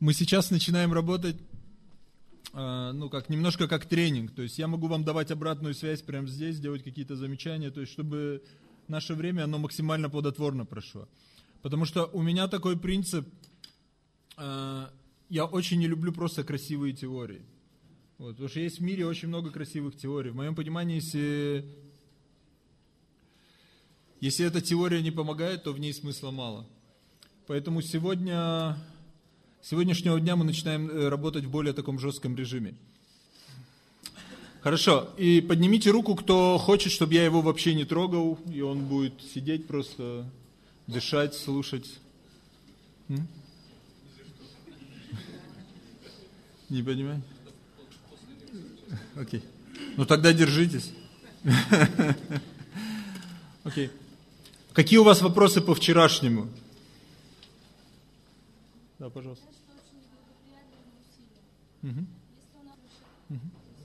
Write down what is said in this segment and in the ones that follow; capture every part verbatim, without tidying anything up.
Мы сейчас начинаем работать, ну, как, немножко как тренинг. То есть я могу вам давать обратную связь прямо здесь, делать какие-то замечания, то есть чтобы наше время, оно максимально плодотворно прошло. Потому что у меня такой принцип, я очень не люблю просто красивые теории. Вот, потому что есть в мире очень много красивых теорий. В моем понимании, если, если эта теория не помогает, то в ней смысла мало. Поэтому сегодня, с сегодняшнего дня мы начинаем работать в более таком жестком режиме. Хорошо, и поднимите руку, кто хочет, чтобы я его вообще не трогал, и он будет сидеть просто, дышать, слушать. М? Не понимаю? Окей. Ну тогда держитесь. Окей. Какие у вас вопросы по вчерашнему? Да, пожалуйста. Угу. Угу.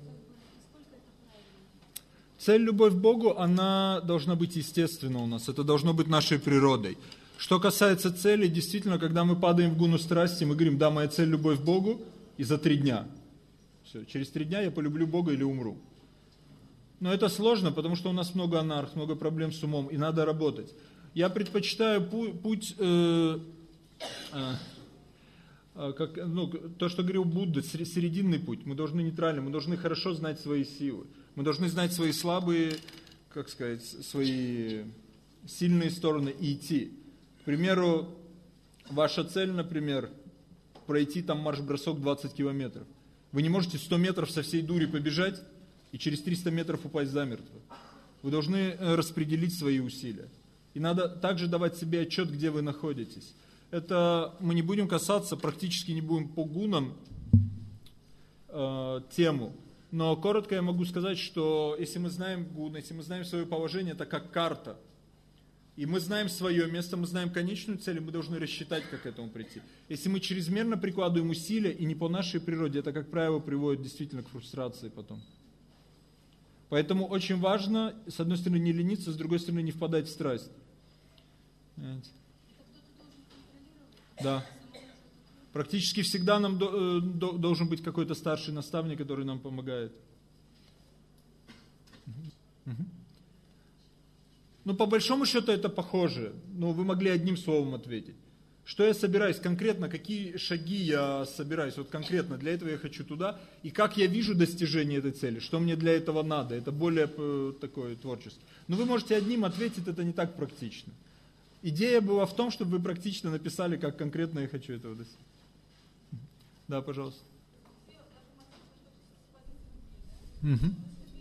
Цель, любовь к Богу, она должна быть естественна у нас. Это должно быть нашей природой. Что касается цели, действительно, когда мы падаем в гуну страсти, мы говорим, да, моя цель – любовь к Богу, и за три дня. Все, через три дня я полюблю Бога или умру. Но это сложно, потому что у нас много анарх, много проблем с умом, и надо работать. Я предпочитаю путь, э, э, э, как, ну, то, что говорил Будда, серединный путь. Мы должны нейтрально, мы должны хорошо знать свои силы. Мы должны знать свои слабые, как сказать, свои сильные стороны и идти. К примеру, ваша цель, например, пройти там марш-бросок двадцать километров. Вы не можете сто метров со всей дури побежать и через триста метров упасть замертво. Вы должны распределить свои усилия. И надо также давать себе отчет, где вы находитесь. Это мы не будем касаться, практически не будем по гунам э, тему. Но коротко я могу сказать, что если мы знаем гун, если мы знаем свое положение, это как карта. И мы знаем свое место, мы знаем конечную цель, и мы должны рассчитать, как к этому прийти. Если мы чрезмерно прикладываем усилия, и не по нашей природе, это, как правило, приводит действительно к фрустрации потом. Поэтому очень важно, с одной стороны, не лениться, с другой стороны, не впадать в страсть. Понимаете? Да. Практически всегда нам до, до, должен быть какой-то старший наставник, который нам помогает. Угу. Ну, по большому счету это похоже. Но вы могли одним словом ответить. Что я собираюсь конкретно, какие шаги я собираюсь, вот конкретно для этого я хочу туда, и как я вижу достижение этой цели, что мне для этого надо, это более такое творчество. Но вы можете одним ответить, это не так практично. Идея была в том, чтобы вы практично написали, как конкретно я хочу этого достичь. Да, пожалуйста. Угу.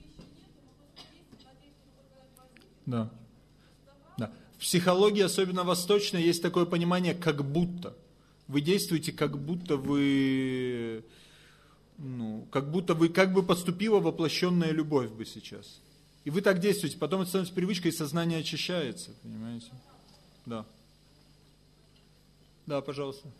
Да. Да. В психологии, особенно восточной, есть такое понимание, как будто. Вы действуете, как будто вы, ну, как будто вы, как бы поступила воплощенная любовь бы сейчас. И вы так действуете, потом это становится привычкой, и сознание очищается, понимаете? Да. Да, пожалуйста.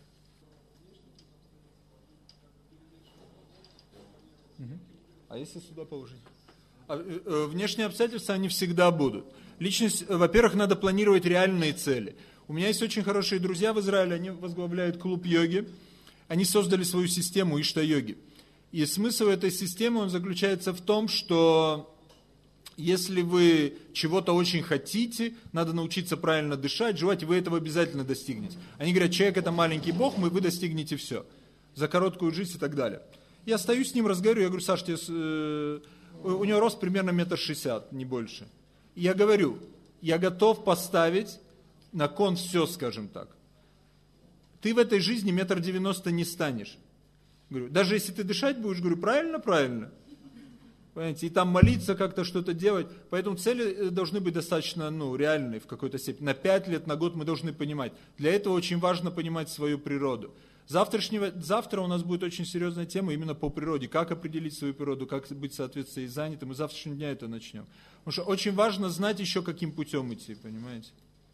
Угу. А если сюда положить? А, э, внешние обстоятельства, они всегда будут. Личность, во-первых, надо планировать реальные цели. У меня есть очень хорошие друзья в Израиле, они возглавляют клуб йоги. Они создали свою систему Ишта-йоги. И смысл этой системы, он заключается в том, что если вы чего-то очень хотите, надо научиться правильно дышать, жевать, и вы этого обязательно достигнете. Они говорят, человек это маленький бог, мы, вы достигнете все. За короткую жизнь и так далее. Я стою с ним, разговариваю, я говорю, Саш, тебе, э, у него рост примерно метр шестьдесят, не больше. И я говорю, я готов поставить на кон все, скажем так. Ты в этой жизни метр девяносто не станешь. Говорю, даже если ты дышать будешь, говорю, правильно, правильно. Понимаете, и там молиться, как-то что-то делать. Поэтому цели должны быть достаточно, ну, реальные в какой-то степени. На пять лет, на год мы должны понимать. Для этого очень важно понимать свою природу. Завтрашнего, завтра у нас будет очень серьезная тема именно по природе. Как определить свою природу, как быть, соответственно, и занятым. Мы завтрашнего дня это начнем. Потому что очень важно знать еще, каким путем идти, понимаете.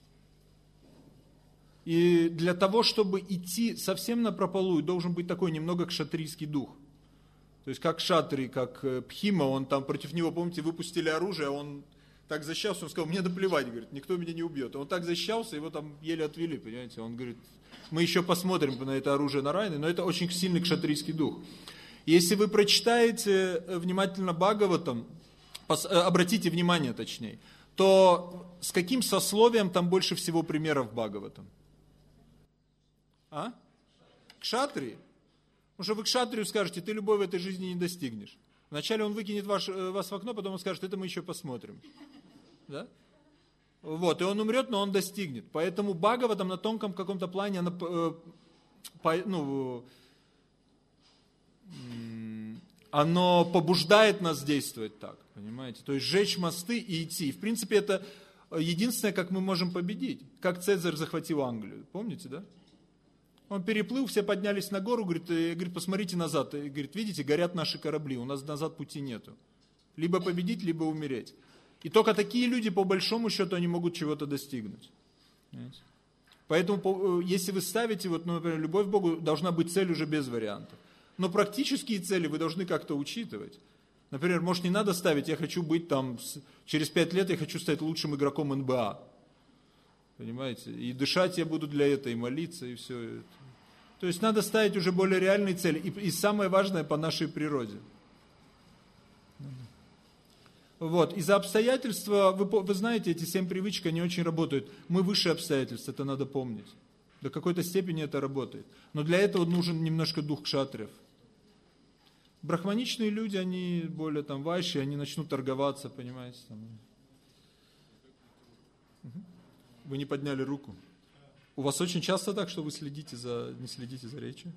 И для того, чтобы идти совсем напропалую, должен быть такой немного кшатрийский дух. То есть как кшатри, как Пхима, он там против него, помните, выпустили оружие, а он так защищался, он сказал, мне наплевать, говорит, никто меня не убьет. Он так защищался, его там еле отвели, понимаете. Он говорит, мы еще посмотрим на это оружие Нараяны, но это очень сильный кшатрийский дух. Если вы прочитаете внимательно Бхагаватам, обратите внимание точнее, то с каким сословием там больше всего примеров Бхагаватам? А? Кшатрии? Потому что вы кшатрию скажете, ты любовь в этой жизни не достигнешь. Вначале он выкинет ваш, вас в окно, потом он скажет, это мы еще посмотрим. Да? Вот, и он умрет, но он достигнет. Поэтому Бхагаватам на тонком каком-то плане, она, э, по, ну, оно побуждает нас действовать так, понимаете? То есть сжечь мосты и идти. И, в принципе, это единственное, как мы можем победить. Как Цезарь захватил Англию, помните, да? Он переплыл, все поднялись на гору, говорит, и, говорит, посмотрите назад. И, говорит, видите, горят наши корабли, у нас назад пути нету. Либо победить, либо умереть. И только такие люди, по большому счету, они могут чего-то достигнуть. Понимаете? Поэтому, если вы ставите, вот, ну, например, любовь к Богу, должна быть цель уже без вариантов. Но практические цели вы должны как-то учитывать. Например, может, не надо ставить, я хочу быть там, через пять лет я хочу стать лучшим игроком эн бэ а. Понимаете? И дышать я буду для этого, и молиться, и все это. То есть надо ставить уже более реальные цели. И, и самое важное по нашей природе. Вот. Из-за обстоятельства, вы, вы знаете, эти семь привычек, они очень работают. Мы выше обстоятельств, это надо помнить. До какой-то степени это работает. Но для этого нужен немножко дух кшатрев. Брахманичные люди, они более там вайши, они начнут торговаться, понимаете. Там. Вы не подняли руку. У вас очень часто так, что вы следите за, не следите за речью?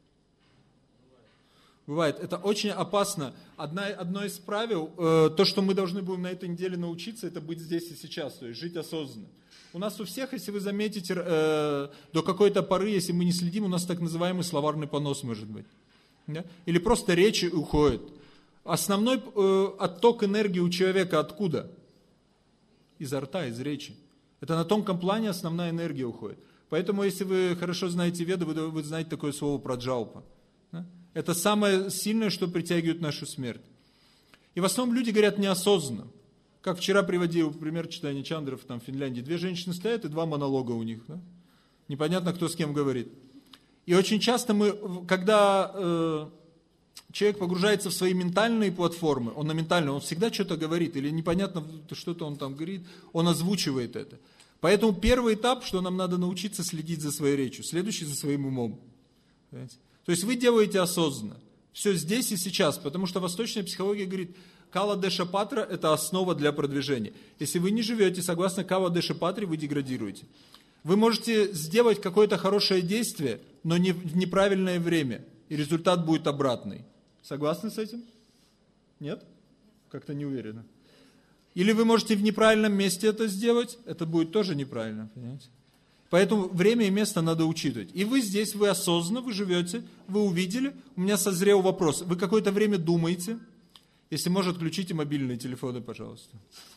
Бывает. Это очень опасно. Одна, одно из правил, э, то, что мы должны будем на этой неделе научиться, это быть здесь и сейчас, то есть жить осознанно. У нас у всех, если вы заметите, э, до какой-то поры, если мы не следим, у нас так называемый словарный понос может быть. Да? Или просто речь уходит. Основной э, отток энергии у человека откуда? Изо рта, из речи. Это на тонком плане основная энергия уходит. Поэтому, если вы хорошо знаете веды, вы, вы знаете такое слово праджалпа. Да? Это самое сильное, что притягивает нашу смерть. И в основном люди говорят неосознанно. Как вчера приводил пример читания Чандров там, в Финляндии. Две женщины стоят и два монолога у них. Да? Непонятно, кто с кем говорит. И очень часто мы, когда э, человек погружается в свои ментальные платформы, он на ментальном, он всегда что-то говорит, или непонятно, что-то он там говорит, он озвучивает это. Поэтому первый этап, что нам надо научиться следить за своей речью, следующий за своим умом. Понимаете? То есть вы делаете осознанно. Все здесь и сейчас, потому что восточная психология говорит, кала деша патра – это основа для продвижения. Если вы не живете согласно кала деша патре, вы деградируете. Вы можете сделать какое-то хорошее действие, но не в неправильное время, и результат будет обратный. Согласны с этим? Нет? Как-то не уверенно. Или вы можете в неправильном месте это сделать, это будет тоже неправильно, понимаете? Поэтому время и место надо учитывать. И вы здесь, вы осознанно, вы живете, вы увидели, у меня созрел вопрос. Вы какое-то время думаете, если может, включите мобильные телефоны, пожалуйста.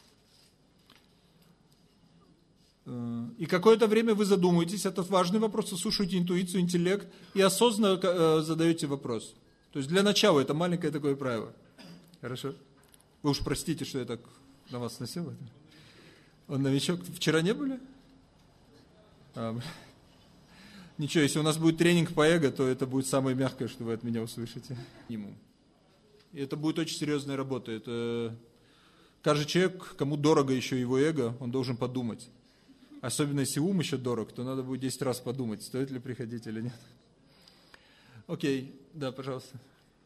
И какое-то время вы задумаетесь, это важный вопрос, вы слушаете интуицию, интеллект и осознанно задаете вопрос. То есть для начала это маленькое такое правило. Хорошо? Вы уж простите, что я так на вас носил это. Он новичок. Вчера не были? А, ничего, если у нас будет тренинг по эго, то это будет самое мягкое, что вы от меня услышите. И это будет очень серьезная работа. Это каждый человек, кому дорого еще его эго, он должен подумать. Особенно если ум еще дорог, то надо будет десять раз подумать, стоит ли приходить или нет. Окей, да, пожалуйста.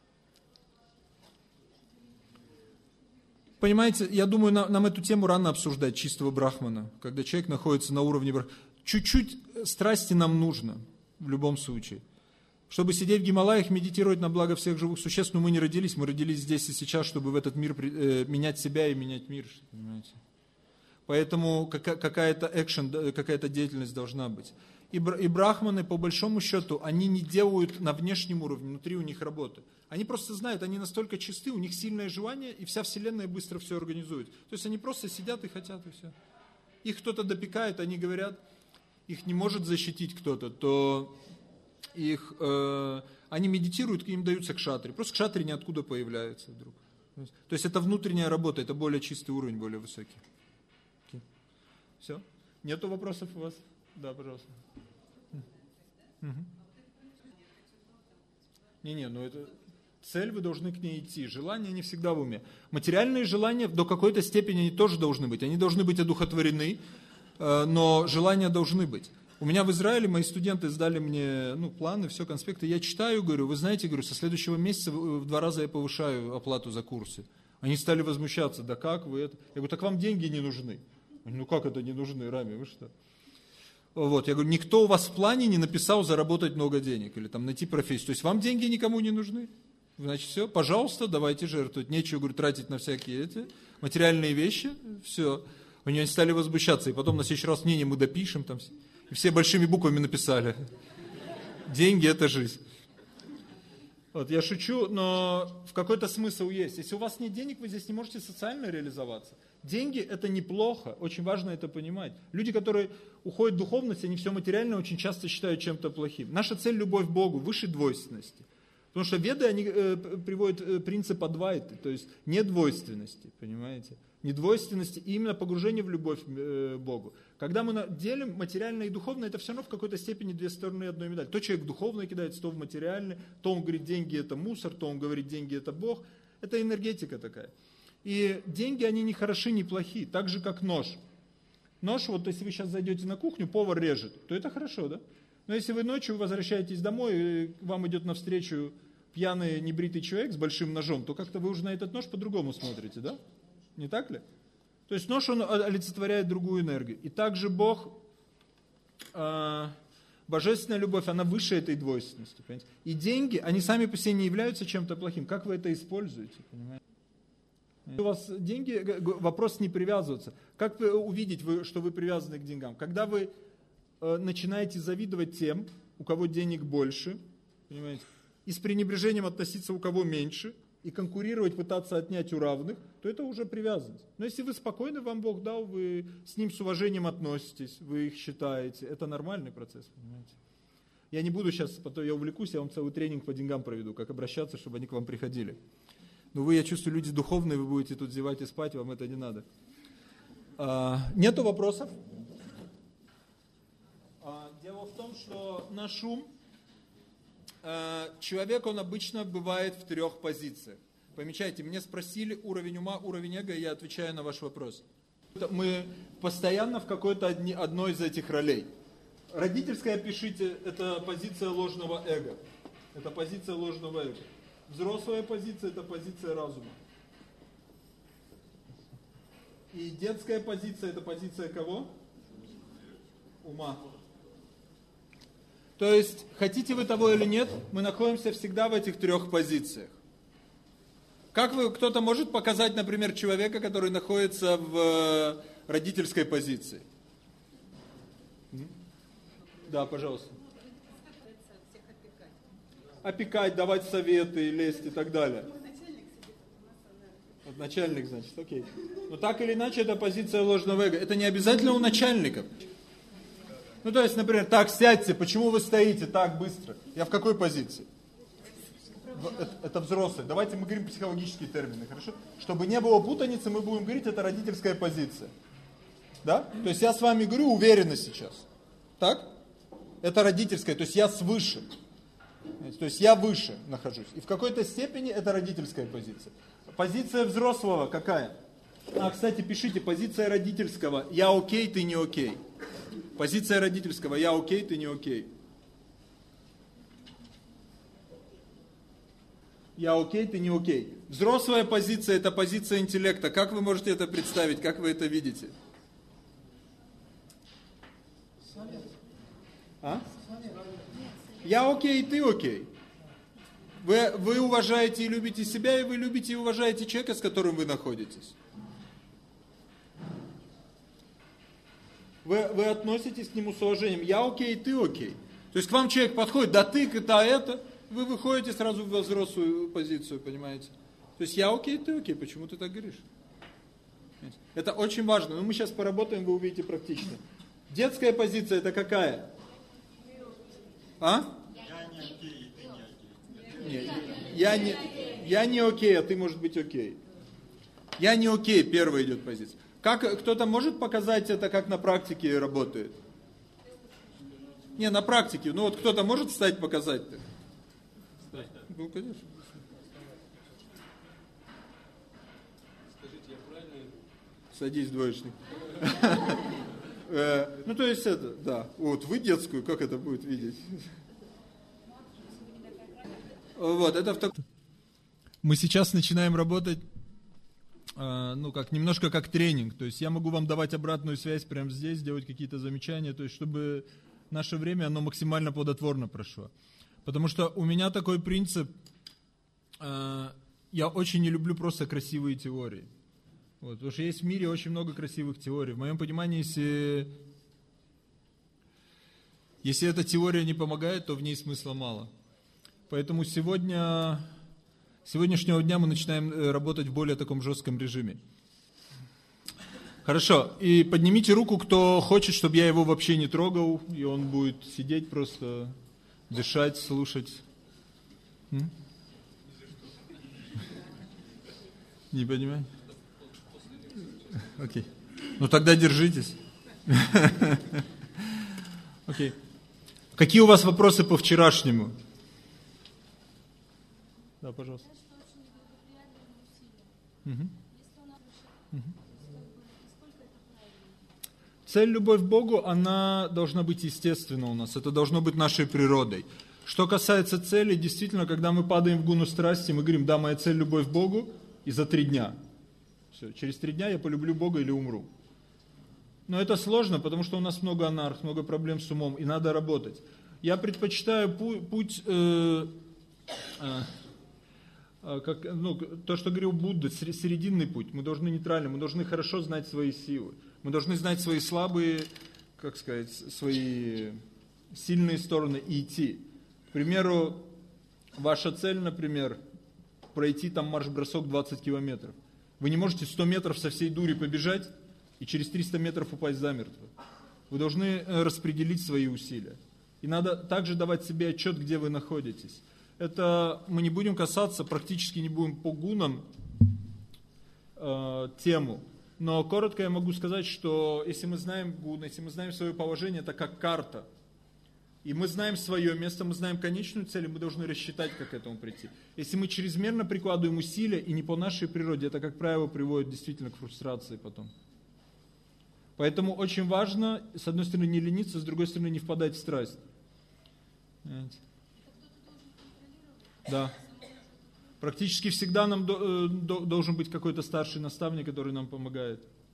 Понимаете, я думаю, нам, нам эту тему рано обсуждать, чистого брахмана, когда человек находится на уровне брахмана. Чуть-чуть страсти нам нужно, в любом случае. Чтобы сидеть в Гималаях, медитировать на благо всех живых существ, но мы не родились, мы родились здесь и сейчас, чтобы в этот мир э, менять себя и менять мир, понимаете. Поэтому какая-то экшен, какая-то деятельность должна быть. И брахманы, по большому счету, они не делают на внешнем уровне, внутри у них работы. Они просто знают, они настолько чисты, у них сильное желание, и вся вселенная быстро все организует. То есть они просто сидят и хотят, и все. Их кто-то допекает, они говорят, их не может защитить кто-то, то их, э, они медитируют, им даются кшатри. Просто кшатри ниоткуда появляются вдруг. То есть это внутренняя работа, это более чистый уровень, более высокий. Все? Нету вопросов у вас? Да, пожалуйста. Не-не, ну это... Цель, вы должны к ней идти. Желания не всегда в уме. Материальные желания до какой-то степени они тоже должны быть. Они должны быть одухотворены, но желания должны быть. У меня в Израиле мои студенты сдали мне ну, планы, все, конспекты. Я читаю, говорю, вы знаете, говорю, со следующего месяца в два раза я повышаю оплату за курсы. Они стали возмущаться, да как вы это? Я говорю, так вам деньги не нужны. Они, ну как это не нужны, Рами, вы что? Вот, я говорю, никто у вас в плане не написал заработать много денег или там найти профессию. То есть вам деньги никому не нужны? Значит, все, пожалуйста, давайте жертвовать. Нечего, говорю, тратить на всякие эти материальные вещи. Все. У нее стали возмущаться. И потом на следующий раз, не, не, мы допишем. Там, и все большими буквами написали. Деньги – это жизнь. Вот, я шучу, но в какой-то смысл есть. Если у вас нет денег, вы здесь не можете социально реализоваться. Деньги – это неплохо. Очень важно это понимать. Люди, которые уходят в духовность, они все материальное очень часто считают чем-то плохим. Наша цель – любовь к Богу, выше двойственности. Потому что веды, они э, приводят э, принцип адвайты, то есть недвойственности, понимаете? Недвойственности и именно погружение в любовь э, к Богу. Когда мы делим материальное и духовное, это все равно в какой-то степени две стороны одной медали. То человек духовно кидается, то в материальное, то он говорит, деньги это мусор, то он говорит, деньги это Бог. Это энергетика такая. И деньги, они не хороши, не плохи, так же как нож. Нож, вот если вы сейчас зайдете на кухню, повар режет, то это хорошо, да? Но если вы ночью возвращаетесь домой, и вам идет навстречу пьяный небритый человек с большим ножом, то как-то вы уже на этот нож по-другому смотрите, да? Не так ли? То есть нож, он олицетворяет другую энергию. И также Бог, э, божественная любовь, она выше этой двойственности. Понимаете? И деньги, они сами по себе не являются чем-то плохим. Как вы это используете? Понимаете? У вас деньги, вопрос не привязываться. Как вы увидеть, что вы привязаны к деньгам? Когда вы начинаете завидовать тем, у кого денег больше, понимаете, и с пренебрежением относиться, у кого меньше, и конкурировать, пытаться отнять у равных, то это уже привязанность. Но если вы спокойны, вам Бог дал, вы с ним с уважением относитесь, вы их считаете, это нормальный процесс, понимаете. Я не буду сейчас, потом я увлекусь, я вам целый тренинг по деньгам проведу, как обращаться, чтобы они к вам приходили. Но вы, я чувствую, люди духовные, вы будете тут зевать и спать, вам это не надо. А, нету вопросов? Дело в том, что наш ум, человек, он обычно бывает в трех позициях. Помечайте, мне спросили уровень ума, уровень эго, и я отвечаю на ваш вопрос. Мы постоянно в какой-то одной из этих ролей. Родительская, пишите, это позиция ложного эго. Это позиция ложного эго. Взрослая позиция, это позиция разума. И детская позиция, это позиция кого? Ума. То есть, хотите вы того или нет, мы находимся всегда в этих трех позициях. Как вы, кто-то может показать, например, человека, который находится в родительской позиции? Да, пожалуйста. Опекать, давать советы, лезть и так далее. Вот начальник, значит, окей. Но так или иначе, это позиция ложного эго. Это не обязательно у начальников. Ну, то есть, например, так, сядьте, почему вы стоите так быстро? Я в какой позиции? Это, это взрослый. Давайте мы говорим психологические термины, хорошо? Чтобы не было путаницы, мы будем говорить, это родительская позиция. Да? То есть, я с вами говорю уверенно сейчас. Так? Это родительская, то есть, я свыше. То есть, я выше нахожусь. И в какой-то степени это родительская позиция. Позиция взрослого какая? А, кстати, пишите, позиция родительского. Я окей, ты не окей. Позиция родительского. Я окей, ты не окей. Я окей, ты не окей. Взрослая позиция – это позиция интеллекта. Как вы можете это представить? Как вы это видите? А? Я окей, ты окей. Вы, вы уважаете и любите себя, и вы любите и уважаете человека, с которым вы находитесь. Вы, вы относитесь к нему с уважением. Я окей, ты окей. То есть к вам человек подходит, да ты, да это. Вы выходите сразу в взрослую позицию, понимаете. То есть я окей, ты окей. Почему ты так говоришь? Это очень важно. Но мы сейчас поработаем, вы увидите практично. Детская позиция это какая? А? Я не окей, и ты не Не, окей. я, не, я не окей, а ты может быть окей. Я не окей, первая идет позиция. Как кто-то может показать это, как на практике работает? Не, на практике. Ну вот кто-то может встать показать-то? Ну, конечно. Скажите, я правильно... Садись, двоечник. Ну, то есть это, да. Вот, вы детскую, как это будет видеть? Вот, это в таком... Мы сейчас начинаем работать, ну, как, немножко как тренинг. То есть я могу вам давать обратную связь прямо здесь, делать какие-то замечания, то есть чтобы наше время, оно максимально плодотворно прошло. Потому что у меня такой принцип, я очень не люблю просто красивые теории. Вот, потому что есть в мире очень много красивых теорий. В моем понимании, если, если эта теория не помогает, то в ней смысла мало. Поэтому сегодня, с сегодняшнего дня мы начинаем работать в более таком жестком режиме. Хорошо, и поднимите руку, кто хочет, чтобы я его вообще не трогал, и он будет сидеть просто, дышать, слушать. М? Не понимаю? Окей. Ну тогда держитесь. Окей. Какие у вас вопросы по вчерашнему? Да, пожалуйста. Угу. Угу. Цель, любовь к Богу, она должна быть естественна у нас. Это должно быть нашей природой. Что касается цели, действительно, когда мы падаем в гуну страсти, мы говорим, да, моя цель, любовь к Богу, и за три дня. Все, через три дня я полюблю Бога или умру. Но это сложно, потому что у нас много анарх, много проблем с умом, и надо работать. Я предпочитаю пу- путь, э, э, э, как, ну, то, что говорил Будда, серединный путь. Мы должны нейтрально, мы должны хорошо знать свои силы. Мы должны знать свои слабые, как сказать, свои сильные стороны и идти. К примеру, ваша цель, например, пройти там марш-бросок двадцать километров. Вы не можете сто метров со всей дури побежать и через триста метров упасть замертво. Вы должны распределить свои усилия. И надо также давать себе отчет, где вы находитесь. Это мы не будем касаться, практически не будем по гунам э, тему. Но коротко я могу сказать, что если мы знаем гуны, если мы знаем свое положение, это как карта. И мы знаем свое место, мы знаем конечную цель, и мы должны рассчитать, как к этому прийти. Если мы чрезмерно прикладываем усилия, и не по нашей природе, это, как правило, приводит действительно к фрустрации потом. Поэтому очень важно, с одной стороны, не лениться, с другой стороны, не впадать в страсть. Понимаете? Да. Практически всегда нам до, до, должен быть какой-то старший наставник, который нам помогает.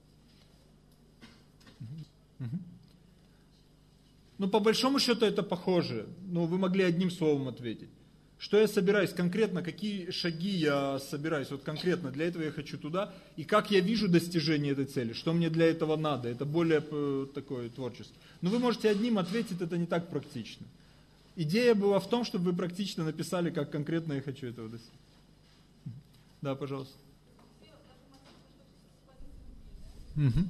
Угу. Ну, по большому счету это похоже. Но вы могли одним словом ответить. Что я собираюсь конкретно, какие шаги я собираюсь, вот конкретно для этого я хочу туда, и как я вижу достижение этой цели, что мне для этого надо, это более такое творчество. Но вы можете одним ответить, это не так практично. Идея была в том, чтобы вы практично написали, как конкретно я хочу этого достичь. Да, пожалуйста. Угу.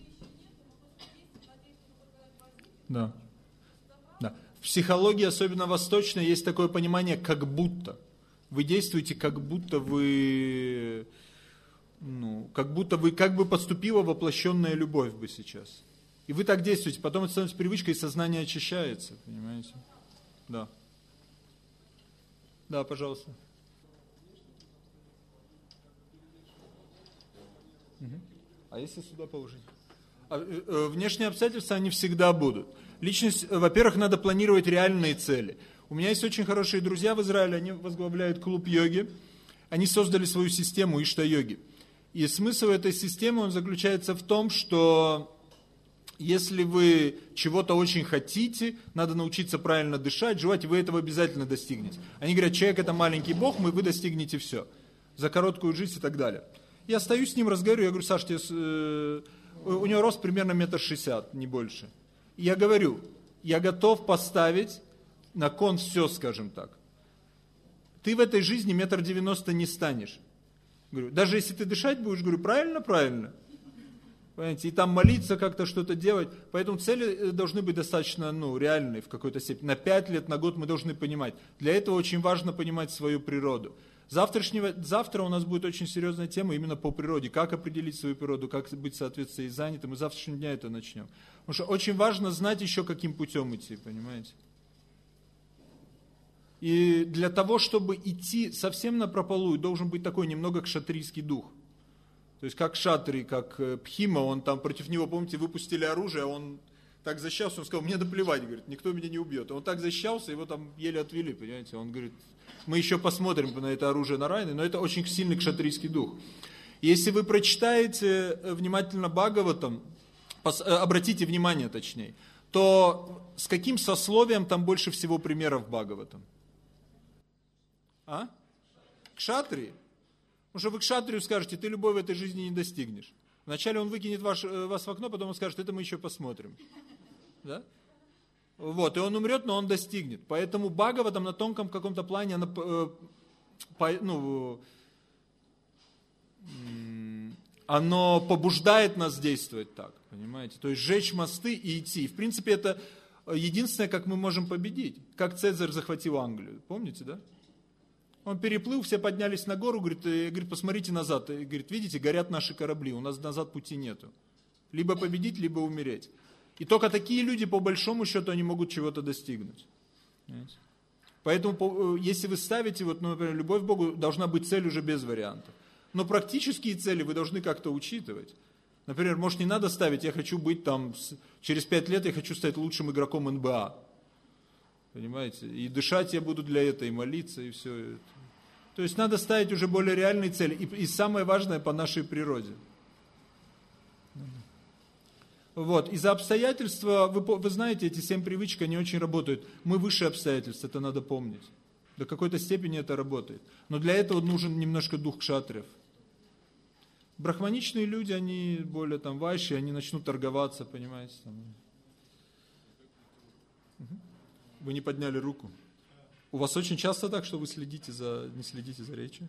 Да. Да. В психологии, особенно восточной, есть такое понимание, как будто. Вы действуете, как будто вы, ну, как будто вы, как бы поступила воплощенная любовь бы сейчас. И вы так действуете, потом это становится привычкой, и сознание очищается, понимаете? Да. Да, пожалуйста. Угу. А если сюда положить? А, э, внешние обстоятельства, они всегда будут. Личность, во-первых, надо планировать реальные цели. У меня есть очень хорошие друзья в Израиле, они возглавляют клуб йоги. Они создали свою систему Ишта-йоги. И смысл этой системы, он заключается в том, что если вы чего-то очень хотите, надо научиться правильно дышать, жевать, и вы этого обязательно достигнете. Они говорят, человек это маленький бог, вы достигнете все. За короткую жизнь и так далее. Я стою с ним, разговариваю, я говорю, Саш, тебе, э, у него рост примерно метр шестьдесят, не больше. И я говорю, я готов поставить на кон все, скажем так. Ты в этой жизни метр девяносто не станешь. Говорю, даже если ты дышать будешь, говорю, правильно, правильно. Понимаете, и там молиться, как-то что-то делать. Поэтому цели должны быть достаточно, ну, реальные в какой-то степени. На пять лет, на год мы должны понимать. Для этого очень важно понимать свою природу. Завтрашнего, завтра у нас будет очень серьезная тема именно по природе. Как определить свою природу, как быть в соответствии с занятым. Мы с завтрашнего дня это начнем. Потому что очень важно знать еще, каким путем идти, понимаете? И для того, чтобы идти совсем напропалую, должен быть такой немного кшатрийский дух. То есть как Шатри, как Пхима, он там против него, помните, выпустили оружие, он так защищался, он сказал, мне наплевать, говорит, никто меня не убьет. Он так защищался, его там еле отвели, понимаете, он говорит, мы еще посмотрим на это оружие Нараяны, но это очень сильный кшатрийский дух. Если вы прочитаете внимательно Бхагаватам, обратите внимание точнее, то с каким сословием там больше всего примеров Бхагаватам? А? Кшатри? Потому что вы кшатрию скажете, ты любовь в этой жизни не достигнешь. Вначале он выкинет ваш, вас в окно, потом он скажет, это мы еще посмотрим. Да? Вот, и он умрет, но он достигнет. Поэтому Бхагаватам на тонком каком-то плане, она, э, по, ну, э, оно побуждает нас действовать так, понимаете? То есть сжечь мосты и идти. В принципе, это единственное, как мы можем победить. Как Цезарь захватил Англию, помните, да? Он переплыл, все поднялись на гору, говорит, и, говорит, посмотрите назад. И говорит, видите, горят наши корабли, у нас назад пути нету. Либо победить, либо умереть. И только такие люди, по большому счету, они могут чего-то достигнуть. Понимаете? Поэтому, если вы ставите, вот, ну, например, любовь к Богу, должна быть цель уже без вариантов. Но практические цели вы должны как-то учитывать. Например, может, не надо ставить, я хочу быть там, через пять лет я хочу стать лучшим игроком эн бэ а. Понимаете? И дышать я буду для этого, и молиться, и все это. То есть надо ставить уже более реальные цели. И, и самое важное по нашей природе. Вот. Из-за обстоятельства, вы, вы знаете, эти семь привычек, они очень работают. Мы выше обстоятельств, это надо помнить. До какой-то степени это работает. Но для этого нужен немножко дух кшатрев. Брахманичные люди, они более там вайши, они начнут торговаться, понимаете. Там. Вы не подняли руку. У вас очень часто так, что вы следите за, не следите за речью?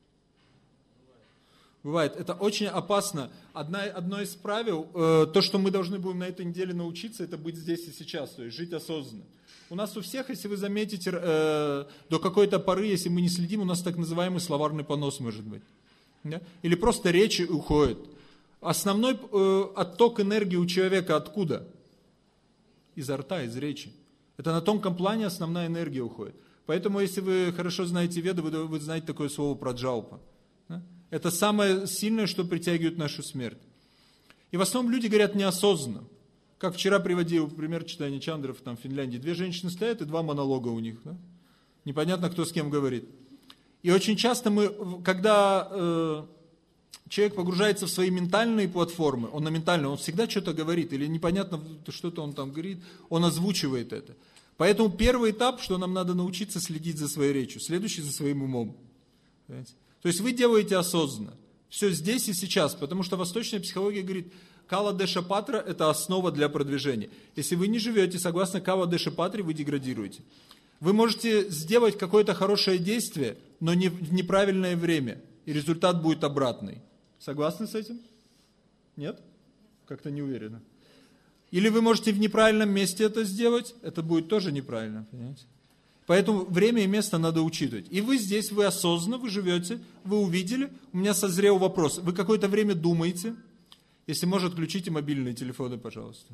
Бывает. Это очень опасно. Одна, одно из правил, э, то, что мы должны будем на этой неделе научиться, это быть здесь и сейчас, то есть жить осознанно. У нас у всех, если вы заметите, э, до какой-то поры, если мы не следим, у нас так называемый словарный понос может быть. Да? Или просто речи уходят. Основной э, отток энергии у человека откуда? Изо рта, из речи. Это на тонком плане основная энергия уходит. Поэтому, если вы хорошо знаете веды, вы, вы знаете такое слово праджалпа. Да? Это самое сильное, что притягивает нашу смерть. И в основном люди говорят неосознанно. Как вчера приводил пример читания Чандров там, в Финляндии. Две женщины стоят и два монолога у них. Да? Непонятно, кто с кем говорит. И очень часто мы, когда э, человек погружается в свои ментальные платформы, он на ментальные, он всегда что-то говорит, или непонятно, что-то он там говорит, он озвучивает это. Поэтому первый этап, что нам надо научиться следить за своей речью, следующий за своим умом. Понимаете? То есть вы делаете осознанно. Все здесь и сейчас, потому что восточная психология говорит, кала деша патра – это основа для продвижения. Если вы не живете согласно кала деша патре, вы деградируете. Вы можете сделать какое-то хорошее действие, но не в неправильное время, и результат будет обратный. Согласны с этим? Нет? Как-то не уверенно. Или вы можете в неправильном месте это сделать, это будет тоже неправильно, понимаете? Поэтому время и место надо учитывать. И вы здесь, вы осознанно, вы живете, вы увидели, у меня созрел вопрос. Вы какое-то время думаете, если можно, отключите мобильные телефоны, пожалуйста.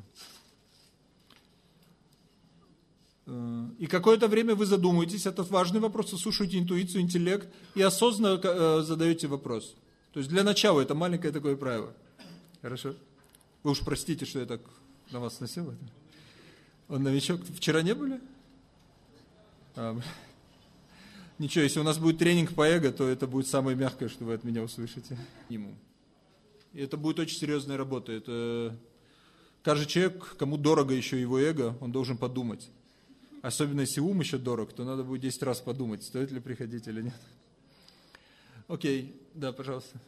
И какое-то время вы задумаетесь, это важный вопрос, вы слушаете интуицию, интеллект и осознанно задаете вопрос. То есть для начала это маленькое такое правило. Хорошо? Вы уж простите, что я так на вас носил это. Он новичок. Вчера не были? А, ничего, если у нас будет тренинг по эго, то это будет самое мягкое, что вы от меня услышите. Ему. И это будет очень серьезная работа. Это каждый человек, кому дорого еще его эго, он должен подумать. Особенно если ум еще дорог, то надо будет десять раз подумать, стоит ли приходить или нет. Окей, да, пожалуйста.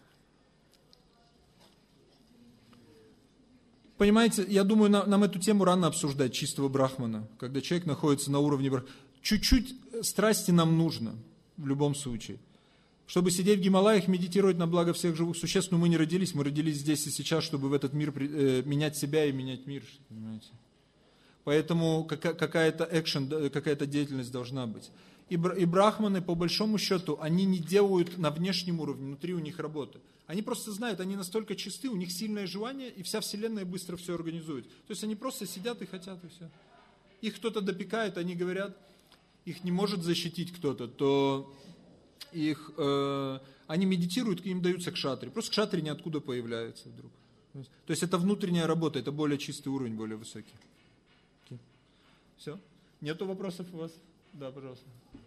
Понимаете, я думаю, нам, нам эту тему рано обсуждать, чистого брахмана, когда человек находится на уровне брахмана. Чуть-чуть страсти нам нужно, в любом случае. Чтобы сидеть в Гималаях, медитировать на благо всех живых существ, но мы не родились, мы родились здесь и сейчас, чтобы в этот мир э, менять себя и менять мир, понимаете. Поэтому какая-то экшен, какая-то деятельность должна быть. И, бр- и брахманы, по большому счету, они не делают на внешнем уровне, внутри у них работы. Они просто знают, они настолько чисты, у них сильное желание, и вся вселенная быстро все организует. То есть они просто сидят и хотят, и все. Их кто-то допекает, они говорят, их не может защитить кто-то, то их, э, они медитируют, к ним даются кшатри. Просто кшатри ниоткуда появляются вдруг. То есть это внутренняя работа, это более чистый уровень, более высокий. Okay. Все? Нету вопросов у вас? Да, пожалуйста.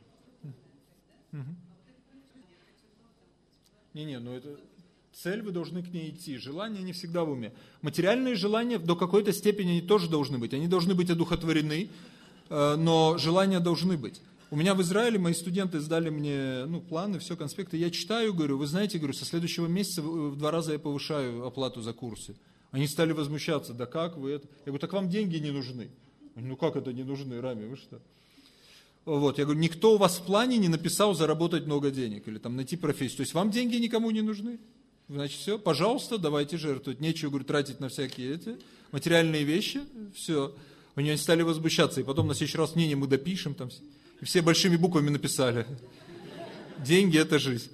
Не-не, ну это цель, вы должны к ней идти. Желания не всегда в уме. Материальные желания до какой-то степени они тоже должны быть. Они должны быть одухотворены, но желания должны быть. У меня в Израиле мои студенты сдали мне ну, планы, все, конспекты. Я читаю, говорю, вы знаете, говорю, со следующего месяца в два раза я повышаю оплату за курсы. Они стали возмущаться, да как вы это? Я говорю, так вам деньги не нужны. Они, ну как это не нужны, Рами, вы что? Вот, я говорю, никто у вас в плане не написал заработать много денег или там найти профессию. То есть вам деньги никому не нужны? Значит, все, пожалуйста, давайте жертвовать. Нечего, говорю, тратить на всякие эти материальные вещи. Все. У нее стали возмущаться. И потом на следующий раз мнение мы допишем. Там, и все большими буквами написали. Деньги – это жизнь.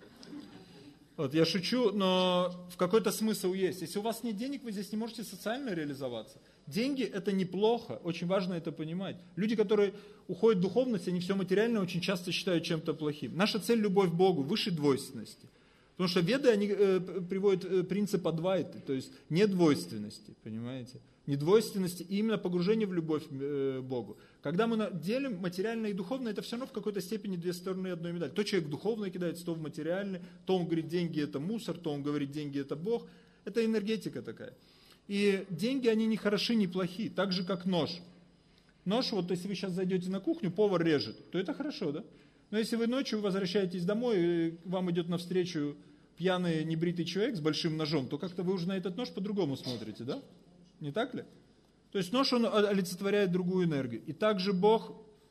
Вот, я шучу, но в какой-то смысл есть. Если у вас нет денег, вы здесь не можете социально реализоваться. Деньги – это неплохо, очень важно это понимать. Люди, которые уходят в духовность, они все материальное очень часто считают чем-то плохим. Наша цель – любовь к Богу, выше двойственности. Потому что веды, они э, приводят э, принцип адвайты, то есть недвойственности, понимаете? Недвойственности и именно погружение в любовь э, к Богу. Когда мы делим материальное и духовное, это все равно в какой-то степени две стороны одной медали. То человек духовно кидается, то в материальное, то он говорит, деньги – это мусор, то он говорит, деньги – это Бог. Это энергетика такая. И деньги, они не хороши, не плохи, так же, как нож. Нож, вот если вы сейчас зайдете на кухню, повар режет, то это хорошо, да? Но если вы ночью возвращаетесь домой, и вам идет навстречу пьяный небритый человек с большим ножом, то как-то вы уже на этот нож по-другому смотрите, да? Не так ли? То есть нож, он олицетворяет другую энергию. И также Бог,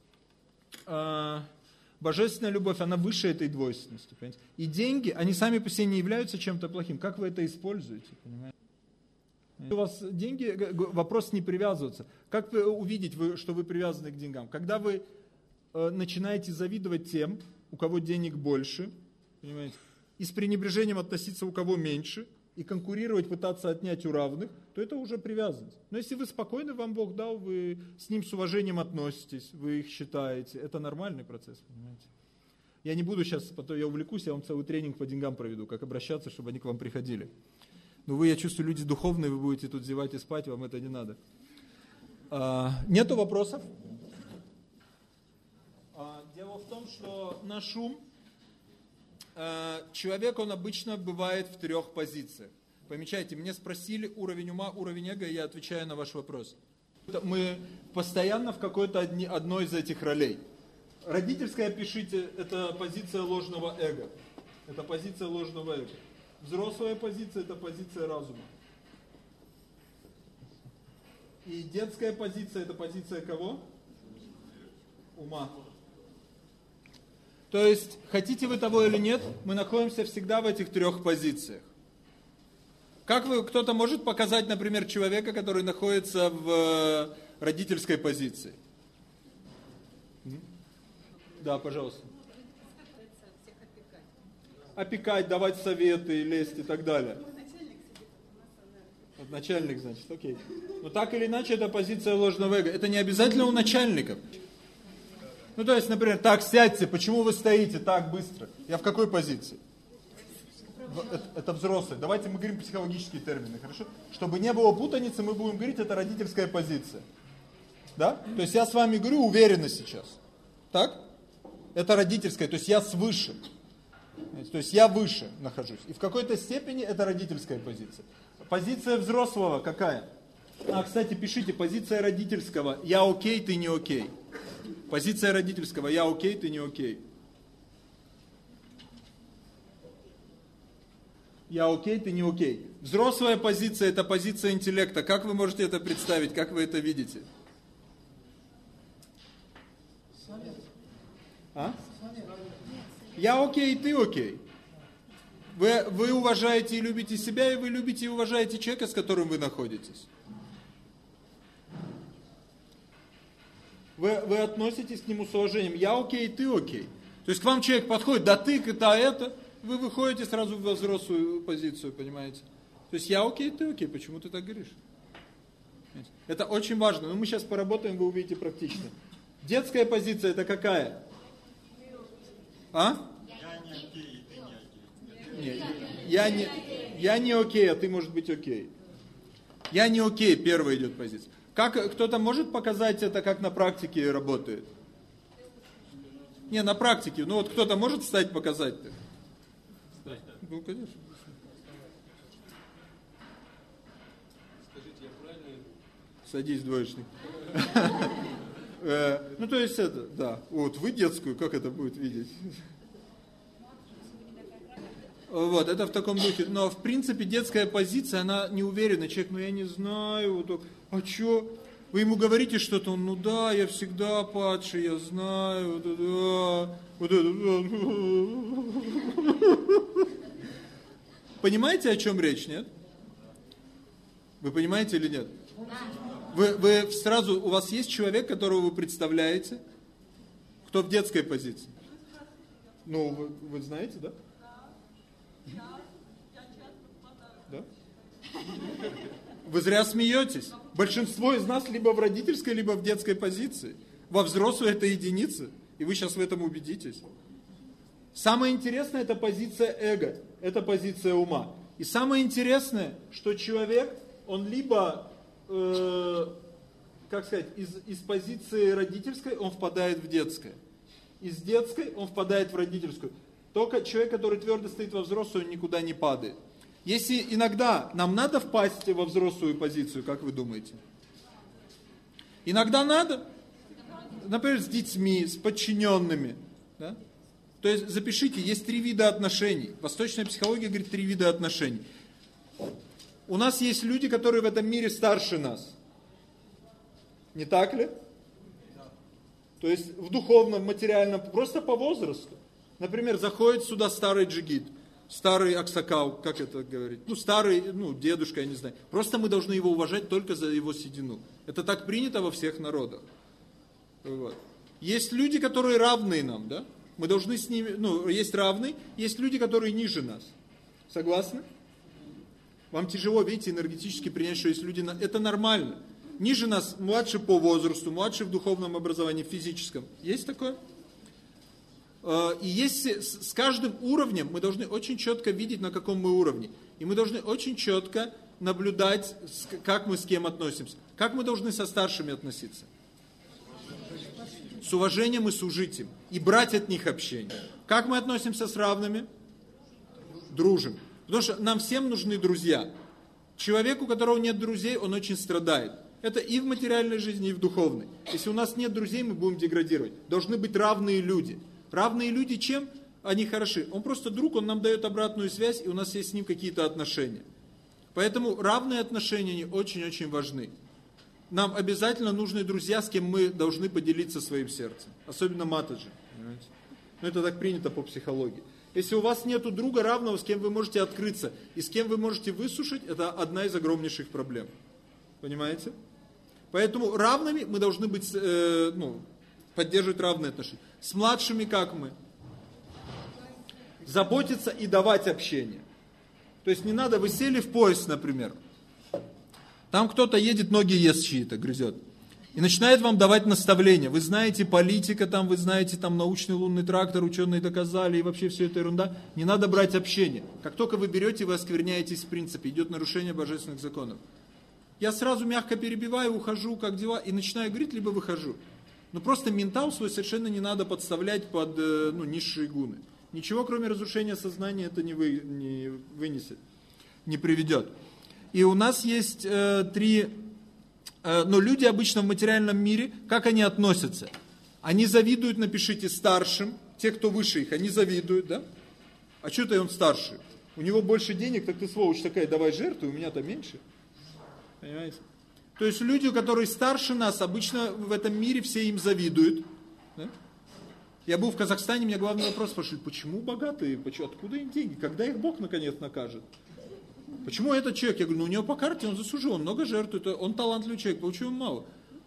э, божественная любовь, она выше этой двойственности. Понимаете? И деньги, они сами по себе не являются чем-то плохим. Как вы это используете? Понимаете? У вас деньги, вопрос не привязываться. Как вы увидеть, что вы привязаны к деньгам? Когда вы э, начинаете завидовать тем, у кого денег больше, понимаете, и с пренебрежением относиться у кого меньше, и конкурировать, пытаться отнять у равных, то это уже привязанность. Но если вы спокойны, вам Бог дал, вы с ним с уважением относитесь, вы их считаете, это нормальный процесс, понимаете. Я не буду сейчас, потом я увлекусь, я вам целый тренинг по деньгам проведу, как обращаться, чтобы они к вам приходили. Но вы, я чувствую, люди духовные, вы будете тут зевать и спать, вам это не надо. А, нету вопросов? А, дело в том, что наш ум, а, человек, он обычно бывает в трех позициях. Помечайте, мне спросили уровень ума, уровень эго, и я отвечаю на ваш вопрос. Мы постоянно в какой-то одни, одной из этих ролей. Родительская, пишите, это позиция ложного эго. Это позиция ложного эго. Взрослая позиция – это позиция разума. И детская позиция – это позиция кого? Ума. То есть, хотите вы того или нет, мы находимся всегда в этих трех позициях. Как вы, кто-то может показать, например, человека, который находится в родительской позиции? Да, пожалуйста. Опекать, давать советы, лезть и так далее. Вот начальник, значит, окей. Но так или иначе, это позиция ложного эго. Это не обязательно у начальников. Ну, то есть, например, так, сядьте, почему вы стоите так быстро? Я в какой позиции? Это, это взрослый. Давайте мы говорим психологические термины, хорошо? Чтобы не было путаницы, мы будем говорить, это родительская позиция. Да? То есть, я с вами говорю уверенно сейчас. Так? Это родительская, то есть, я свыше. То есть я выше нахожусь. И в какой-то степени это родительская позиция. Позиция взрослого какая? А, кстати, пишите, позиция родительского. Я окей, ты не окей. Позиция родительского. Я окей, ты не окей. Я окей, ты не окей. Взрослая позиция – это позиция интеллекта. Как вы можете это представить? Как вы это видите? А? Я окей, ты окей. Вы, вы уважаете и любите себя, и вы любите и уважаете человека, с которым вы находитесь. Вы, вы относитесь к нему с уважением. Я окей, ты окей. То есть к вам человек подходит, да ты, это, это. Вы выходите сразу в взрослую позицию, понимаете. То есть я окей, ты окей. Почему ты так говоришь? Это очень важно. Но мы сейчас поработаем, вы увидите практично. Детская позиция это какая? А? Я не окей, ты не окей. Нет, я не, я не окей, а ты может быть окей. Я не окей, первая идет позиция. Как, кто-то может показать это, как на практике работает? Не, на практике. Ну вот кто-то может встать показать-то? Ну, конечно. Скажите, я правильно иду? Садись, двоечник. Ну, то есть это, да. Вот, вы детскую, как это будет видеть? Вот, это в таком духе. Но, в принципе, детская позиция, она не уверена. Человек, ну, я не знаю, вот, а что? Вы ему говорите что-то, он, ну да, я всегда падший, я знаю, да, да, вот это, да. Понимаете, о чем речь, нет? Вы понимаете или нет? Вы, вы сразу, у вас есть человек, которого вы представляете, кто в детской позиции? Ну, вы, вы знаете, да? Да? Вы зря смеетесь. Большинство из нас либо в родительской, либо в детской позиции. Во взрослой это единицы. И вы сейчас в этом убедитесь. Самое интересное это позиция эго. Это позиция ума. И самое интересное, что человек, он либо, э, как сказать, из, из позиции родительской он впадает в детское. Из детской он впадает в родительскую. Только человек, который твердо стоит во взрослую, он никуда не падает. Если иногда нам надо впасть во взрослую позицию, как вы думаете? Иногда надо. Например, с детьми, с подчиненными. Да? То есть запишите, есть три вида отношений. Восточная психология говорит три вида отношений. У нас есть люди, которые в этом мире старше нас. Не так ли? То есть в духовном, материальном, просто по возрасту. Например, заходит сюда старый джигит. Старый аксакал, как это говорить? Ну, старый, ну, дедушка, я не знаю. Просто мы должны его уважать только за его седину. Это так принято во всех народах. Вот. Есть люди, которые равные нам, да? Мы должны с ними, ну, есть равные, есть люди, которые ниже нас. Согласны? Вам тяжело, видите, энергетически принять, что есть люди, это нормально. Ниже нас, младше по возрасту, младше в духовном образовании, в физическом. Есть такое? И если с каждым уровнем мы должны очень четко видеть, на каком мы уровне. И мы должны очень четко наблюдать, как мы с кем относимся. Как мы должны со старшими относиться? С уважением и с ужитием. И брать от них общение. Как мы относимся с равными? Дружим. Потому что нам всем нужны друзья. Человек, у которого нет друзей, он очень страдает. Это и в материальной жизни, и в духовной. Если у нас нет друзей, мы будем деградировать. Должны быть равные люди. Равные люди чем? Они хороши. Он просто друг, он нам дает обратную связь, и у нас есть с ним какие-то отношения. Поэтому равные отношения, они очень-очень важны. Нам обязательно нужны друзья, с кем мы должны поделиться своим сердцем. Особенно матаджи. Понимаете? Ну, это так принято по психологии. Если у вас нету друга равного, с кем вы можете открыться, и с кем вы можете высушить, это одна из огромнейших проблем. Понимаете? Поэтому равными мы должны быть, э, ну, поддерживать равные отношения. С младшими как мы? Заботиться и давать общение. То есть не надо, вы сели в поезд, например. Там кто-то едет, ноги ест чьи-то, грызет. И начинает вам давать наставления. Вы знаете политика, там, вы знаете там научный лунный трактор, ученые доказали, и вообще все это ерунда. Не надо брать общение. Как только вы берете, вы оскверняетесь в принципе, идет нарушение божественных законов. Я сразу мягко перебиваю, ухожу, как дела, и начинаю говорить, либо выхожу. Но просто ментал свой совершенно не надо подставлять под, ну, низшие гуны. Ничего, кроме разрушения сознания, это не, вы, не вынесет, не приведет. И у нас есть э, три... Э, но люди обычно в материальном мире, как они относятся? Они завидуют, напишите, старшим, те, кто выше их, они завидуют, да? А что-то он старше? У него больше денег, так ты, сволочь такая, давай жертвуй, у меня-то меньше. Понимаете? То есть люди, которые старше нас, обычно в этом мире все им завидуют. Да? Я был в Казахстане, меня главный вопрос спрашивали, почему богатые, почему, откуда им деньги, когда их Бог наконец накажет? Почему этот человек? Я говорю, ну у него по карте он заслужил, он много жертвует, он талантливый человек, почему ему мало?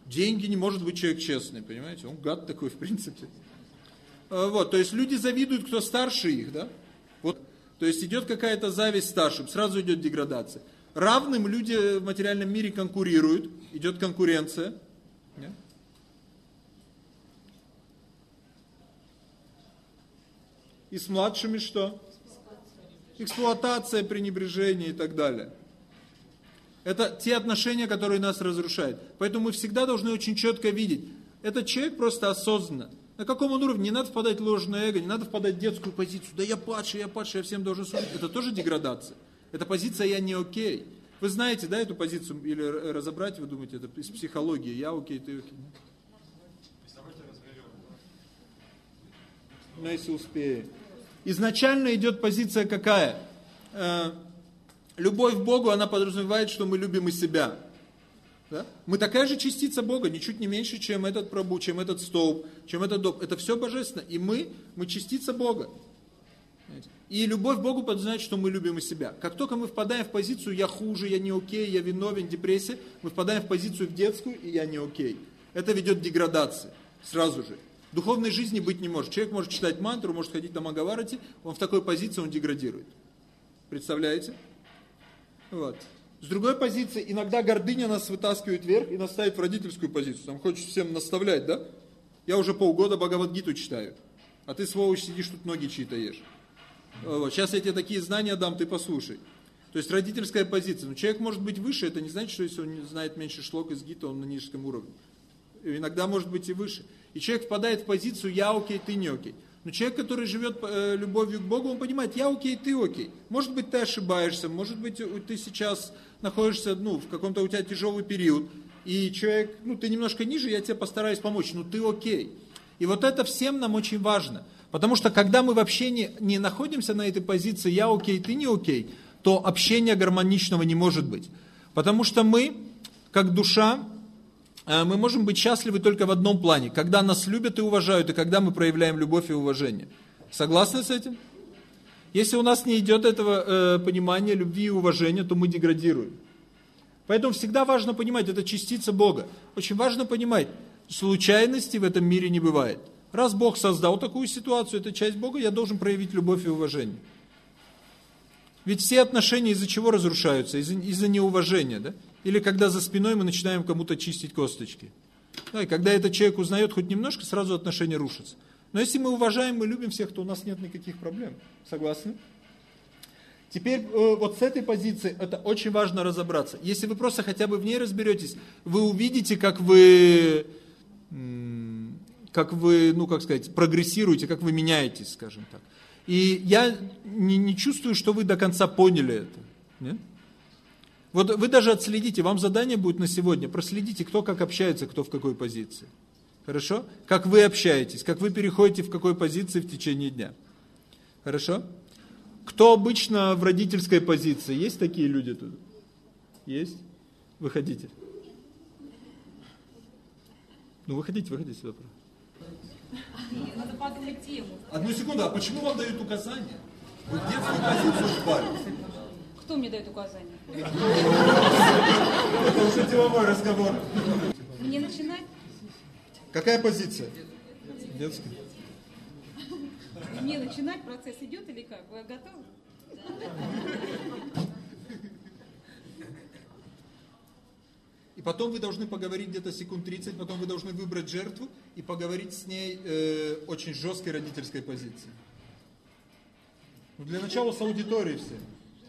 деньги не может быть человек честный, понимаете? Он гад такой, в принципе. Вот, то есть люди завидуют, кто старше их, да? Вот, то есть идет какая-то зависть старшим, сразу идет деградация. Равным люди в материальном мире конкурируют, идет конкуренция. Да? И с младшими что? Эксплуатация, пренебрежение и так далее. Это те отношения, которые нас разрушают. Поэтому мы всегда должны очень четко видеть. Этот человек просто осознанно. На каком он уровне? Не надо впадать в ложное эго, не надо впадать в детскую позицию. Да я падший, я падший, я всем должен судить. Это тоже деградация. Это позиция «я не окей». Вы знаете, да, эту позицию? Или разобрать, вы думаете, это из психологии. Я окей, ты окей. Ну, если успеем. Изначально идет позиция какая? Э, любовь к Богу, она подразумевает, что мы любим и себя. Да? Мы такая же частица Бога, ничуть не меньше, чем этот Прабху, чем этот столб, чем этот дом. Это все божественно. И мы, мы частица Бога. И любовь к Богу подразумевает, что мы любим и себя. Как только мы впадаем в позицию «я хуже», «я не окей», «я виновен», «депрессия», мы впадаем в позицию в детскую и «я не окей». Это ведет к деградации. Сразу же. Духовной жизни быть не может. Человек может читать мантру, может ходить на Магаварате, он в такой позиции, он деградирует. Представляете? Вот. С другой позиции, иногда гордыня нас вытаскивает вверх и нас ставит в родительскую позицию. Там хочешь всем наставлять, да? Я уже полгода Бхагавад-гиту читаю, а ты, сволочь, сидишь тут ноги чьи-то ешь. Вот. Сейчас я тебе такие знания дам, ты послушай. То есть родительская позиция. Но человек может быть выше, это не значит, что если он знает меньше шлок из гита, он на низком уровне. Иногда может быть и выше. И человек впадает в позицию «я окей, ты не окей». Но человек, который живет э, любовью к Богу, он понимает, я окей, ты окей. Может быть, ты ошибаешься, может быть, ты сейчас находишься, ну, в каком-то у тебя тяжелый период, и человек, ну, ты немножко ниже, я тебе постараюсь помочь, но ты окей. И вот это всем нам очень важно. Потому что, когда мы вообще не, не находимся на этой позиции «я окей, ты не окей», то общения гармоничного не может быть. Потому что мы, как душа, мы можем быть счастливы только в одном плане, когда нас любят и уважают, и когда мы проявляем любовь и уважение. Согласны с этим? Если у нас не идет этого э, понимания, любви и уважения, то мы деградируем. Поэтому всегда важно понимать, это частица Бога. Очень важно понимать, случайностей в этом мире не бывает. Раз Бог создал такую ситуацию, это часть Бога, я должен проявить любовь и уважение. Ведь все отношения из-за чего разрушаются? Из-за, из-за неуважения, да? Или когда за спиной мы начинаем кому-то чистить косточки. Да, и когда этот человек узнает хоть немножко, сразу отношения рушатся. Но если мы уважаем, мы любим всех, то у нас нет никаких проблем. Согласны? Теперь вот с этой позиции это очень важно разобраться. Если вы просто хотя бы в ней разберетесь, вы увидите, как вы, как вы, ну как сказать, прогрессируете, как вы меняетесь, скажем так. И я не, не чувствую, что вы до конца поняли это. Нет? Вот вы даже отследите, вам задание будет на сегодня, проследите, кто как общается, кто в какой позиции. Хорошо? Как вы общаетесь, как вы переходите в какой позиции в течение дня. Хорошо? Кто обычно в родительской позиции? Есть такие люди тут? Есть? Выходите. Ну выходите, выходите сюда. Надо подумать тему. Одну секунду, а почему вам дают указания? Вы в детскую позицию впали. Кто мне дает указания? Это уже деловой разговор. Мне начинать? Какая позиция? Детская. Мне начинать? Процесс идет или как? Вы готовы? И потом вы должны поговорить где-то секунд тридцать, потом вы должны выбрать жертву и поговорить с ней э, очень жесткой родительской позиции. Ну, для начала с аудиторией все.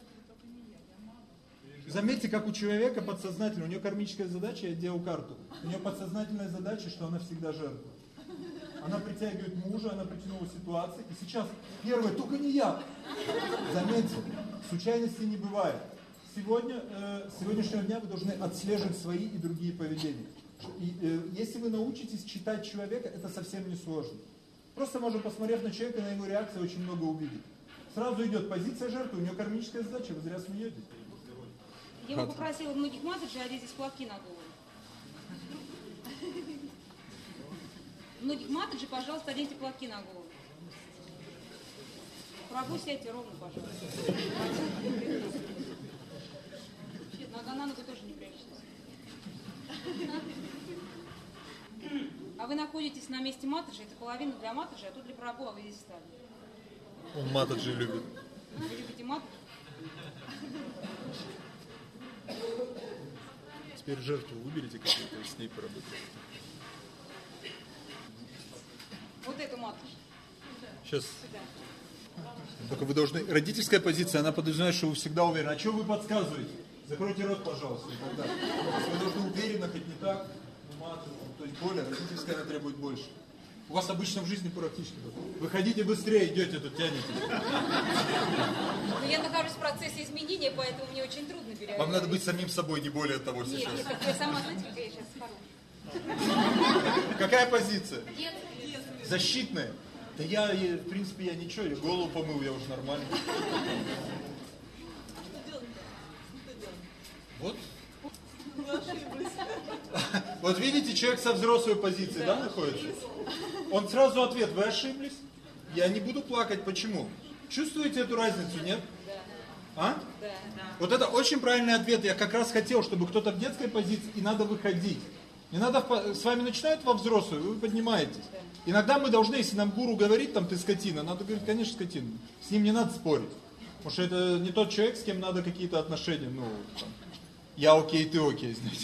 Заметьте, как у человека подсознательно, у нее кармическая задача, я делал карту, у нее подсознательная задача, что она всегда жертва. Она притягивает мужа, она притянула ситуацию, и сейчас первое, только не я. Заметьте, случайностей не бывает. Сегодня, э, с сегодняшнего дня вы должны отслеживать свои и другие поведения. И, э, если вы научитесь читать человека, это совсем не сложно. Просто можно, посмотрев на человека, на его реакцию, очень много увидеть. Сразу идет позиция жертвы, у нее кармическая задача, вы зря смеетесь. Я бы попросила многих матриджей одеть здесь платки на голову. Многих матриджей, пожалуйста, оденьте платки на голову. Прабу, сядьте ровно, пожалуйста. Нога на ногу тоже не прячется. А вы находитесь на месте матаджи, это половина для матаджи, а тут для прабху вы здесь стали. Он матаджи любит. Вы любите матаджи? Теперь жертву выберите какую-то и с ней поработайте. Вот эту матаджи. Сейчас. Сюда. Только вы должны... Родительская позиция, она подразумевает, что вы всегда уверены. А что вы подсказываете? Закройте рот, пожалуйста. Никогда. Вы должны уверенно, хоть не так, уматывать. То есть более, родительская она требует больше. У вас обычно в жизни практически. Выходите быстрее, идете, тут тянете. Но я нахожусь в процессе изменения, поэтому мне очень трудно переодевать. Вам надо быть самим собой, не более того Нет, сейчас. нет, так я сама, знаете, какая я сейчас хорошая. Какая позиция? Детская. Защитная. Да я, я, в принципе, я ничего, я голову помыл, я уже нормально. Вот. Вот видите, человек со взрослой позиции, да, находится? Он сразу ответ, вы ошиблись? Я не буду плакать, почему? Чувствуете эту разницу, нет? А? Да. Вот это очень правильный ответ. Я как раз хотел, чтобы кто-то в детской позиции, и надо выходить. Не надо, с вами начинают во взрослую, вы поднимаетесь. Иногда мы должны, если нам гуру говорит, там, ты скотина, надо говорить, конечно, скотина. С ним не надо спорить. Потому что это не тот человек, с кем надо какие-то отношения, ну, там, я окей, ты окей, знаете.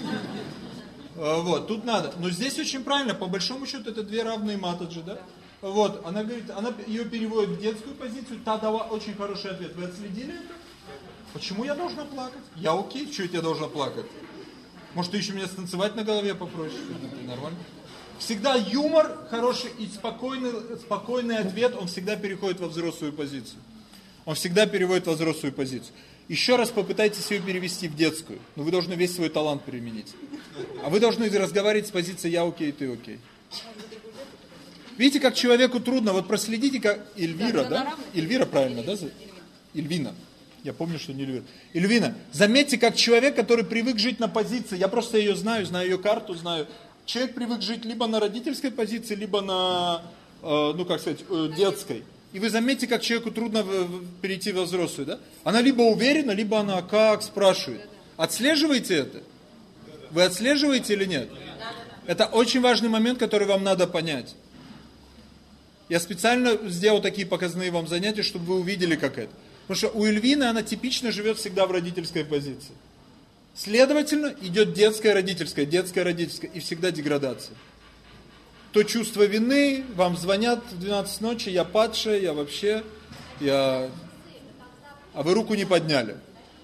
Вот, тут надо. Но здесь очень правильно, по большому счету, это две равные матаджи, да? Вот, она говорит, она ее переводит в детскую позицию, та дала очень хороший ответ. Вы отследили это? Почему я должна плакать? Я окей, что я должна плакать? Может, ты еще меня станцевать на голове попросишь? Нормально. Всегда юмор хороший и спокойный, спокойный ответ, он всегда переходит во взрослую позицию. Он всегда переводит во взрослую позицию. Еще раз попытайтесь ее перевести в детскую. Но вы должны весь свой талант применить. А вы должны разговаривать с позиции «я окей, ты окей». Видите, как человеку трудно. Вот проследите, как Эльвира, да? Эльвира правильно, да? Эльвина. Я помню, что не Эльвира. Эльвина, заметьте, как человек, который привык жить на позиции, я просто ее знаю, знаю ее карту, знаю. Человек привык жить либо на родительской позиции, либо на, э, ну как сказать, э, детской. И вы заметите, как человеку трудно перейти во взрослую, да? Она либо уверена, либо она как спрашивает. Отслеживаете это? Вы отслеживаете или нет? Это очень важный момент, который вам надо понять. Я специально сделал такие показные вам занятия, чтобы вы увидели, как это. Потому что у Эльвины она типично живет всегда в родительской позиции. Следовательно, идет детская, родительская, детская, родительская, и всегда деградация. То чувство вины, вам звонят в двенадцать ночи, я падшая, я вообще, я... А вы руку не подняли.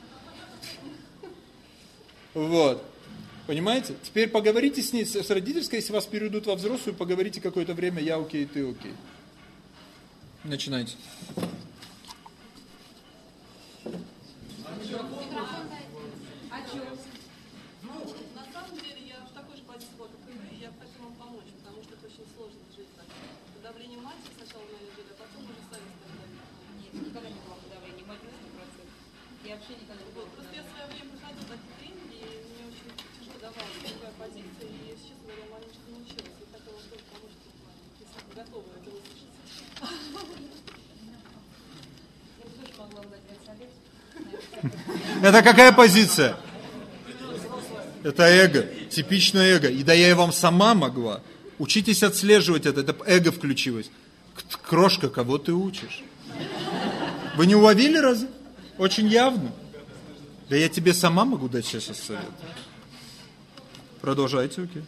Вот. Понимаете? Теперь поговорите с ней, с родительской, если вас переведут во взрослую, поговорите какое-то время, я окей, ты окей. Начинайте. А чё? Ну, на самом деле, я в такой же позиции, как и вы, я хочу вам помочь, потому что это очень сложно жить так. Под давлением матери сначала надо жить, а потом уже сами стали давить. Нет, никогда не было подавления, мать сто процентов. Я вообще никогда не была Вот, просто я в свое время проходила такие тренинги, и мне очень тяжело давалась такая позиция, и, если честно говоря, маленько научилась. И хотела вам тоже помочь в этом плане, если вы готовы это услышать. Я бы тоже могла вам дать этот совет. Это какая позиция? Это эго, типичное эго. И да я и вам сама могла. Учитесь отслеживать это, это эго включилось. Крошка, кого ты учишь? Вы не уловили разве? Очень явно. Да я тебе сама могу дать сейчас совет. Продолжайте, окей.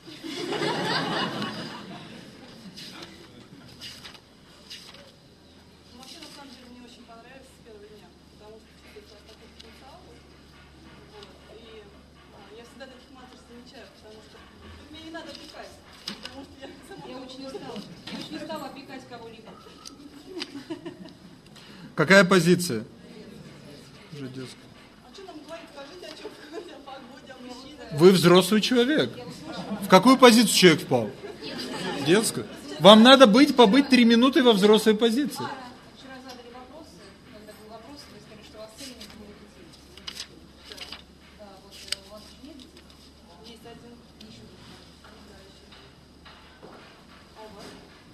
Вообще, на самом деле, мне очень понравилось с первого дня, потому что это такой потенциал. Вот, и а, я всегда таких матриц замечаю, потому что мне не надо опекать, потому что я сама... Я очень устала. Я очень устала опекать кого-либо. Какая позиция? Уже детская. А что нам говорить? Скажите, о чем говорить, о погоде, о мужчинах. Вы взрослый человек. В какую позицию человек впал? Детскую. Вам надо быть, побыть три минуты во взрослой позиции. Вчера задали вопросы, когда был вопрос, вы сказали, что у вас цели не будет детей. Да, вот э, у вас же нет детей? Есть один. Еще нет. А у вас?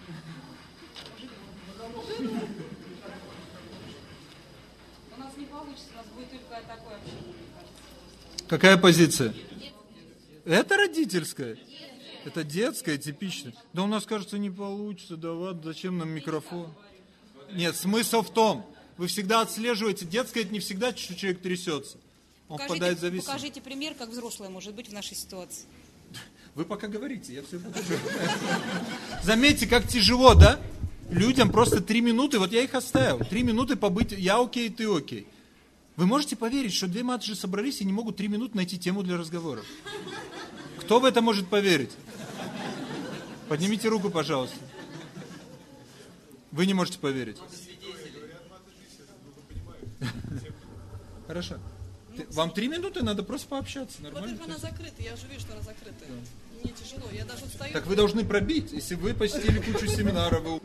У нас не получится, у нас будет только такое общение, мне кажется. Какая позиция? Это родительская. Это детское, типичное. Да у нас, кажется, не получится, да ладно, зачем нам микрофон? Нет, смысл в том, вы всегда отслеживаете, детское это не всегда, что человек трясется. Он Покажите, впадает в зависимость. покажите пример, как взрослое может быть в нашей ситуации. Вы пока говорите, я все покажу. Заметьте, как тяжело, да? Людям просто три минуты, вот я их оставил, три минуты побыть, я окей, ты окей. Вы можете поверить, что две матуши собрались и не могут три минуты найти тему для разговора? Кто в это может поверить? Поднимите руку, пожалуйста. Вы не можете поверить. Хорошо. Ты, вам три минуты, надо просто пообщаться. Нормально? Вот она закрыта, я уже вижу, что она закрыта. Мне тяжело, я даже устаю. Так вы должны пробить, если вы посетили кучу семинаров. Вы...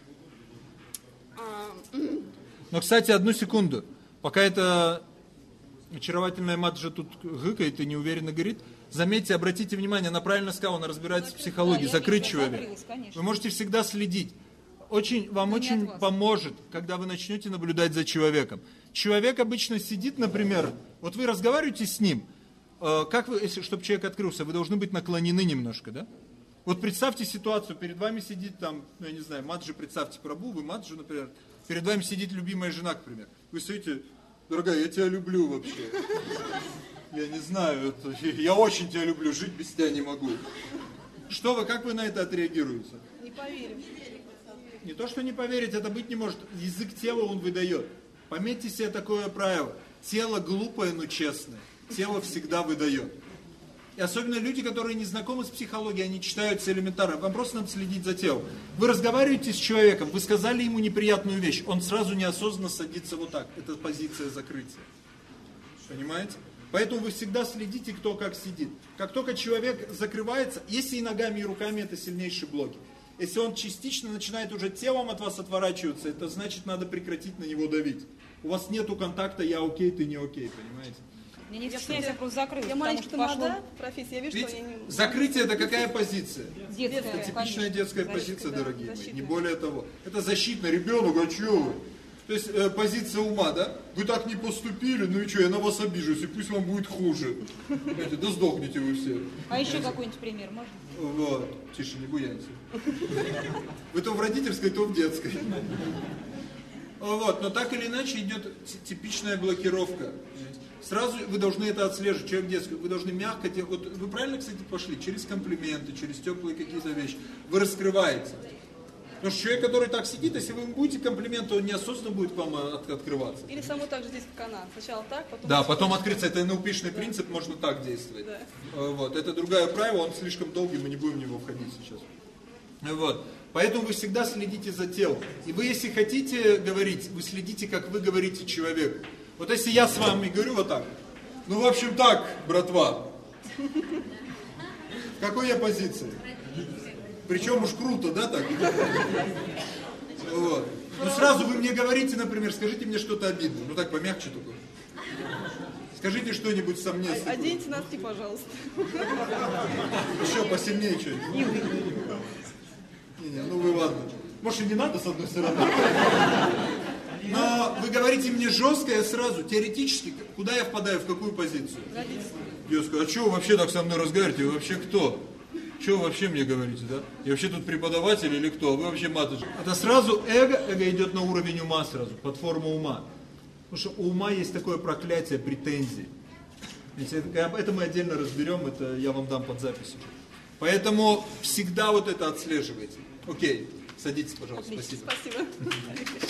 Но, кстати, одну секунду. Пока эта очаровательная матжа тут гыкает и неуверенно говорит, заметьте, обратите внимание, она правильно сказала, она разбирается в психологии, Да, закрыть вижу, человека. закрылась, конечно. Вы можете всегда следить. Очень, вам Но не очень от вас. поможет, когда вы начнете наблюдать за человеком. Человек обычно сидит, например, вот вы разговариваете с ним, э, как вы, если, чтобы человек открылся, вы должны быть наклонены немножко, да? Вот представьте ситуацию, перед вами сидит там, ну я не знаю, матжи, представьте Прабу, вы матжи, например, перед вами сидит любимая жена, к примеру. Вы стоите, дорогая, я тебя люблю вообще. Я не знаю, это, я очень тебя люблю, жить без тебя не могу. Что вы, как вы на это отреагируете? Не поверю. Не то, что не поверить, это быть не может. Язык тела он выдает. Пометьте себе такое правило. Тело глупое, но честное. Тело всегда выдает. И особенно люди, которые не знакомы с психологией, они читают все элементарно. Вам просто надо следить за телом. Вы разговариваете с человеком, вы сказали ему неприятную вещь, он сразу неосознанно садится вот так. Это позиция закрытия. Понимаете? Поэтому вы всегда следите, кто как сидит. Как только человек закрывается, если и ногами, и руками, это сильнейший блок. Если он частично начинает уже телом от вас отворачиваться, это значит, надо прекратить на него давить. У вас нету контакта, я окей, ты не окей, понимаете? Мне не стесняюсь, я просто закрылась, Я потому маленький что пошло тамада, профессия, я вижу, Видите, что я не... закрытие это какая позиция? детское, Это типичная конечно. детская Защита, позиция, да, дорогие мои, защитная. не более того. Это защитно, ребенок, а что вы? То есть э, позиция ума, да? Вы так не поступили, ну и что, я на вас обижусь, и пусть вам будет хуже. Знаете, да сдохните вы все. А еще какой-нибудь пример можно? Вот, тише, не буяньте. Вы то в родительской, то в детской. Вот, но так или иначе идет типичная блокировка. Сразу вы должны это отслеживать, человек детский, вы должны мягко, вот вы правильно, кстати, пошли, через комплименты, через теплые какие-то вещи, вы раскрываете. Потому что человек, который так сидит, если вы ему будете комплименты, он неосознанно будет к вам от, открываться. Или само так же здесь, как она. Сначала так, потом... Да, потом открыться, это эн эл пи-шный принцип, можно так действовать. Да. Вот, это другое правило, он слишком долгий, мы не будем в него входить сейчас. Вот. Поэтому вы всегда следите за телом. И вы, если хотите говорить, вы следите, как вы говорите человеку. Вот если я с вами говорю вот так, ну, в общем, так, братва. В какой я позиции? Причем уж круто, да, так? Вот. Ну, сразу вы мне говорите, например, скажите мне что-то обидное. Ну, так, помягче только. Скажите что-нибудь со мной. Оденьте носки, пожалуйста. Еще посильнее что-нибудь. Не-не, ну вы ладно. Может и не надо с одной стороны. Но вы говорите мне жестко, я сразу, теоретически, куда я впадаю, в какую позицию? Я скажу, а что вы вообще так со мной разговариваете? Вы вообще кто? Что вы вообще мне говорите, да? Я вообще тут преподаватель или кто? Вы вообще матушка. Это сразу эго, эго идет на уровень ума сразу, под форму ума. Потому что у ума есть такое проклятие претензий. Это мы отдельно разберем, это я вам дам под запись. Поэтому всегда вот это отслеживайте. Окей, садитесь, пожалуйста. Отлично, спасибо. Спасибо.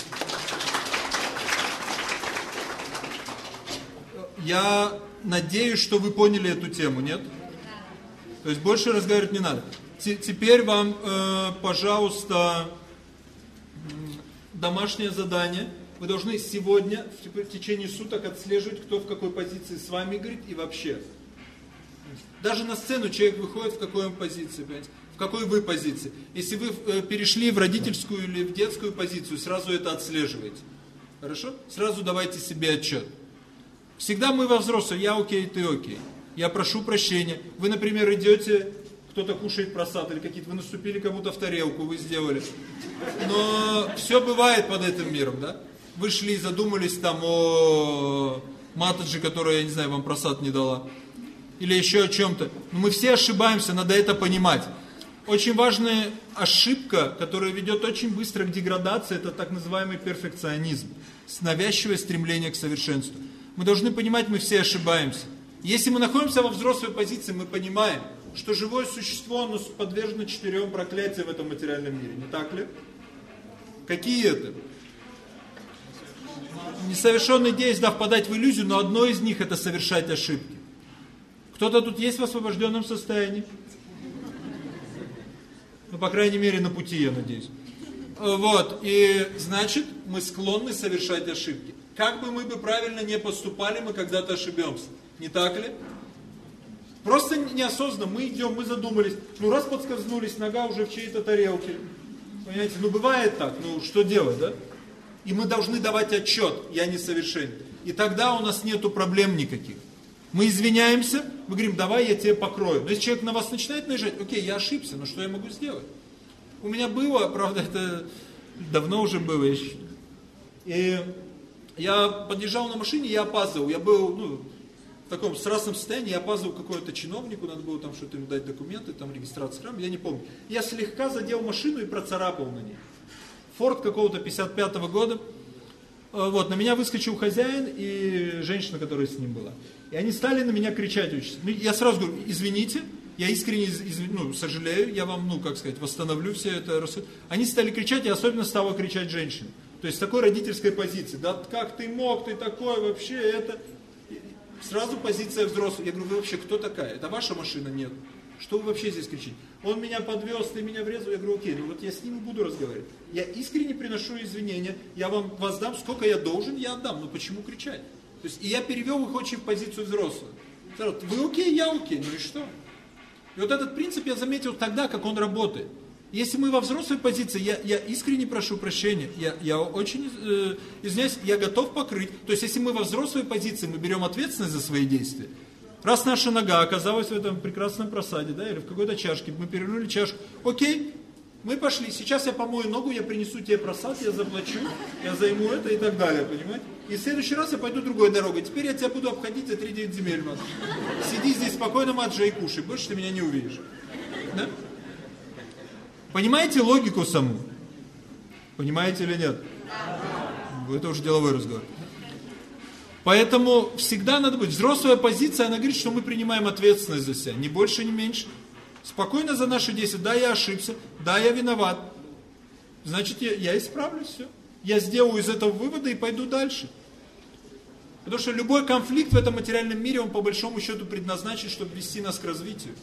Я надеюсь, что вы поняли эту тему, нет? То есть больше разговаривать не надо. Т- теперь вам, э, пожалуйста, домашнее задание. Вы должны сегодня, в течение суток, отслеживать, кто в какой позиции с вами говорит и вообще. Даже на сцену человек выходит в какой он позиции, понимаете? В какой вы позиции. Если вы э, перешли в родительскую или в детскую позицию, сразу это отслеживаете. Хорошо? Сразу давайте себе отчет. Всегда мы во взрослых, я окей, ты окей. Я прошу прощения. Вы, например, идете, кто-то кушает просад или какие-то, вы наступили кому-то в тарелку, вы сделали. Но все бывает под этим миром, да? Вы шли, задумались там о матаджи, которая, я не знаю, вам просад не дала. Или еще о чем-то. Но мы все ошибаемся, надо это понимать. Очень важная ошибка, которая ведет очень быстро к деградации, это так называемый перфекционизм, навязчивое стремление к совершенству. Мы должны понимать, мы все ошибаемся. Если мы находимся во взрослой позиции, мы понимаем, что живое существо, оно подвержено четырем проклятиям в этом материальном мире, не так ли? Какие это? Несовершенные действия, да, впадать в иллюзию, но одно из них это совершать ошибки. Кто-то тут есть в освобожденном состоянии? Ну, по крайней мере, на пути, я надеюсь. Вот, и значит, мы склонны совершать ошибки. Как бы мы бы правильно не поступали, мы когда-то ошибемся. Не так ли? Просто неосознанно мы идем, мы задумались. Ну, раз подскользнулись, нога уже в чьей-то тарелке. Понимаете, ну бывает так, ну что делать, да? И мы должны давать отчет, я несовершенен. И тогда у нас нету проблем никаких. Мы извиняемся, мы говорим, давай я тебе покрою. Но если человек на вас начинает наезжать, окей, я ошибся, но что я могу сделать? У меня было, правда, это давно уже было еще. И я подъезжал на машине, я опаздывал. Я был, ну, в таком страстном состоянии, я опаздывал к какому-то чиновнику, надо было там что-то ему дать документы, там регистрация храма, я не помню. Я слегка задел машину и процарапал на ней. Форд какого-то пятьдесят пятого года. Вот, на меня выскочил хозяин и женщина, которая с ним была. И они стали на меня кричать очень. Я сразу говорю, извините, я искренне из, ну, сожалею, я вам, ну, как сказать, восстановлю все это. Они стали кричать, и особенно стала кричать женщина. То есть с такой родительской позиции. Да как ты мог, ты такой, вообще это... Сразу позиция взрослых. Я говорю, вы вообще кто такая? Это ваша машина? Нет. Что вы вообще здесь кричите? Он меня подвез, ты меня врезал. Я говорю, окей, ну вот я с ним буду разговаривать. Я искренне приношу извинения, я вам воздам, сколько я должен, я отдам. Но почему кричать? То есть, и я перевел их очень в позицию взрослых. Вы окей, я окей, ну и что? И вот этот принцип я заметил тогда, как он работает. Если мы во взрослой позиции, я, я искренне прошу прощения, я, я очень э, извиняюсь, я готов покрыть. То есть, если мы во взрослой позиции, мы берем ответственность за свои действия. Раз наша нога оказалась в этом прекрасном просаде, да, или в какой-то чашке, мы перевернули чашку, окей, мы пошли, сейчас я помою ногу, я принесу тебе просад, я заплачу, я займу это и так далее, понимаете? И в следующий раз я пойду другой дорогой, теперь я тебя буду обходить за три девять земель. Мат. Сиди здесь спокойно, маджа, и кушай, больше ты меня не увидишь. Да? Понимаете логику саму? Понимаете или нет? Это уже деловой разговор. Поэтому всегда надо быть. Взрослая позиция, она говорит, что мы принимаем ответственность за себя. Ни больше, ни меньше. Спокойно за наши действия. Да, я ошибся. Да, я виноват. Значит, я, я исправлюсь. Все. Я сделаю из этого вывода и пойду дальше. Потому что любой конфликт в этом материальном мире, он по большому счету предназначен, чтобы вести нас к развитию.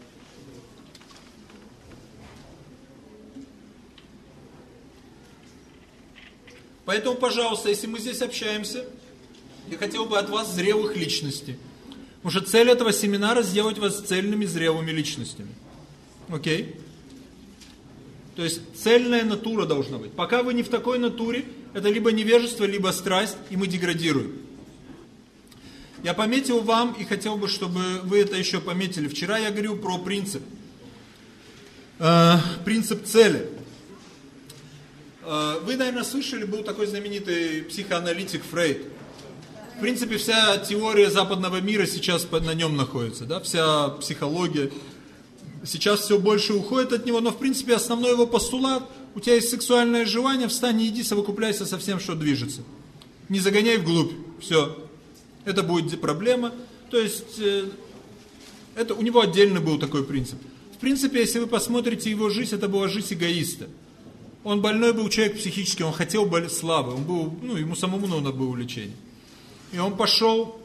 Поэтому, пожалуйста, если мы здесь общаемся, я хотел бы от вас зрелых личностей. Потому что цель этого семинара сделать вас цельными, зрелыми личностями. Окей? То есть цельная натура должна быть. Пока вы не в такой натуре, это либо невежество, либо страсть, и мы деградируем. Я пометил вам и хотел бы, чтобы вы это еще пометили. Вчера я говорил про принцип. Э, принцип цели. Э, вы, наверное, слышали, был такой знаменитый психоаналитик Фрейд. В принципе, вся теория западного мира сейчас на нем находится, да, вся психология. Сейчас все больше уходит от него, но, в принципе, основной его постулат: у тебя есть сексуальное желание, встань и иди, совокупляйся со всем, что движется. Не загоняй вглубь, все. Это будет проблема. То есть, это у него отдельно был такой принцип. В принципе, если вы посмотрите его жизнь, это была жизнь эгоиста. Он больной был человек психически, он хотел славы, он был, ну, ему самому нужно было увлечение. И он пошел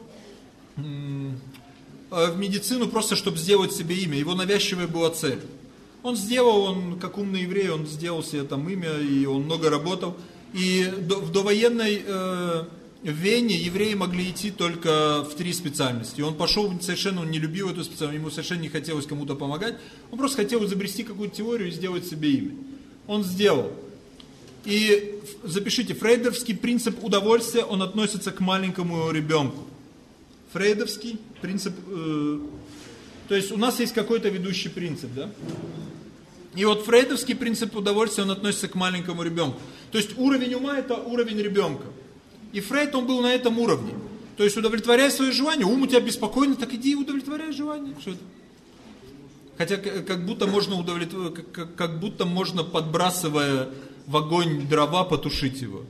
в медицину просто, чтобы сделать себе имя. Его навязчивая была цель. Он сделал, он как умный еврей, он сделал себе там имя, и он много работал. И до, в довоенной э, Вене евреи могли идти только в три специальности. И он пошел, совершенно он не любил эту специальность, ему совершенно не хотелось кому-то помогать. Он просто хотел изобрести какую-то теорию и сделать себе имя. Он сделал. И запишите, фрейдовский принцип удовольствия, он относится к маленькому ребенку. Фрейдовский принцип, э, то есть у нас есть какой-то ведущий принцип, да? И вот фрейдовский принцип удовольствия, он относится к маленькому ребенку. То есть уровень ума — это уровень ребенка. И Фрейд, он был на этом уровне. То есть удовлетворяй свои желания, ум у тебя беспокойный, так иди удовлетворяй желания. Что это? Хотя как будто можно удовлетворить, как, как будто можно, подбрасывая в огонь дрова, потушить его.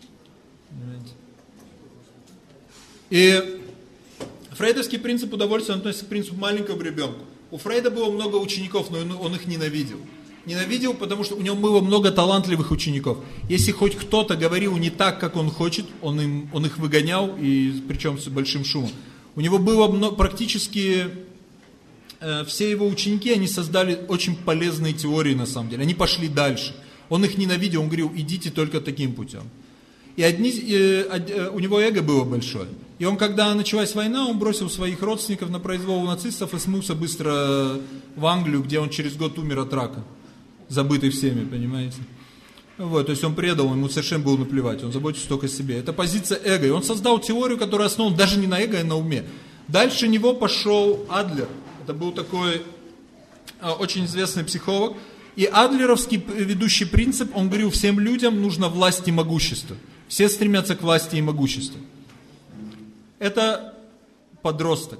И фрейдовский принцип удовольствия относится к принципу маленького ребенка. У Фрейда было много учеников, но он их ненавидел. Ненавидел, потому что у него было много талантливых учеников. Если хоть кто-то говорил не так, как он хочет, он, им, он их выгонял, и причем с большим шумом. У него было много, практически э, все его ученики, они создали очень полезные теории на самом деле. Они пошли дальше. Он их ненавидел, он говорил, идите только таким путем. И одни, э, э, у него эго было большое. И он, когда началась война, он бросил своих родственников на произвол у нацистов и смылся быстро в Англию, где он через год умер от рака. Забытый всеми, понимаете? Вот, то есть он предал, ему совершенно было наплевать, он заботится только о себе. Это позиция эго. И он создал теорию, которая основана даже не на эго, а на уме. Дальше него пошел Адлер. Это был такой э, очень известный психолог. И адлеровский ведущий принцип, он говорил, всем людям нужно власть и могущество. Все стремятся к власти и могуществу. Это подросток.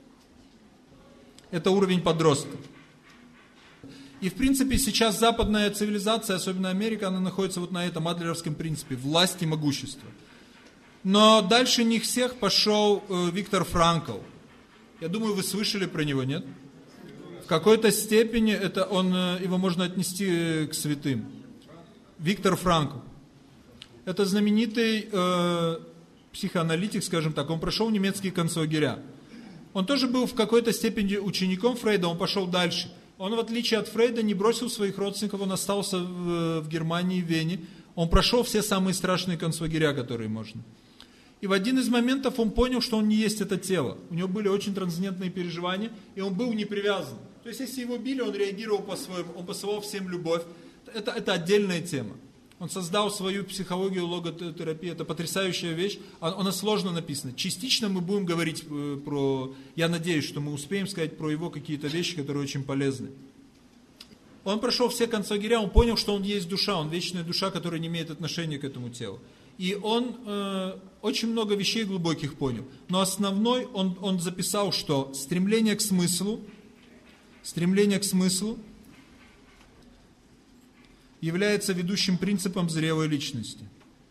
Это уровень подростка. И в принципе сейчас западная цивилизация, особенно Америка, она находится вот на этом адлеровском принципе. Власть и могущество. Но дальше них всех пошел э, Виктор Франкл. Я думаю, вы слышали про него, нет? В какой-то степени это он, его можно отнести к святым. Виктор Франкл. Это знаменитый э, психоаналитик, скажем так. Он прошел немецкие концлагеря. Он тоже был в какой-то степени учеником Фрейда, он пошел дальше. Он, в отличие от Фрейда, не бросил своих родственников, он остался в, в Германии, в Вене. Он прошел все самые страшные концлагеря, которые можно. И в один из моментов он понял, что он не есть это тело. У него были очень трансцендентные переживания, и он был не привязан. То есть, если его били, он реагировал по-своему, он посылал всем любовь. Это, это отдельная тема. Он создал свою психологию логотерапии, это потрясающая вещь, она сложно написана. Частично мы будем говорить про, я надеюсь, что мы успеем сказать про его какие-то вещи, которые очень полезны. Он прошел все концлагеря, он понял, что он есть душа, он вечная душа, которая не имеет отношения к этому телу. И он э, очень много вещей глубоких понял. Но основной, он, он записал, что стремление к смыслу, стремление к смыслу, является ведущим принципом зрелой личности.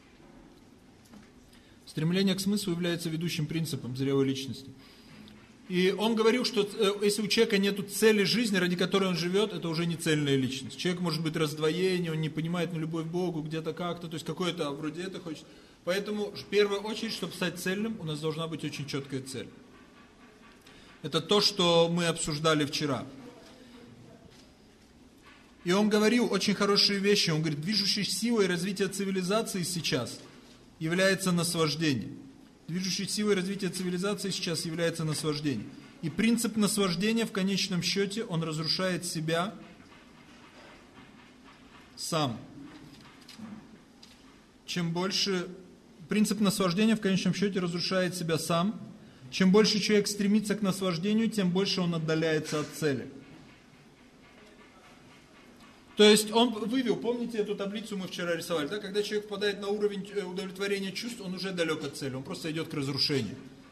Стремление к смыслу является ведущим принципом зрелой личности. И он говорил, что если у человека нет цели жизни, ради которой он живет, это уже не цельная личность. Человек может быть раздвоение, он не понимает на любовь к Богу, где-то как-то, то есть какое-то вроде это хочет. Поэтому в первую очередь, чтобы стать цельным, у нас должна быть очень четкая цель. Это то, что мы обсуждали вчера. И он говорил очень хорошие вещи. Он говорит, движущей силой развития цивилизации сейчас является наслаждение. Движущей силой развития цивилизации сейчас является наслаждение. И принцип наслаждения в конечном счете, он разрушает себя сам. Чем больше... Принцип наслаждения в конечном счете разрушает себя сам. Чем больше человек стремится к наслаждению, тем больше он отдаляется от цели. То есть он вывел, помните эту таблицу мы вчера рисовали, да? Когда человек впадает на уровень удовлетворения чувств, он уже далек от цели, он просто идет к разрушению.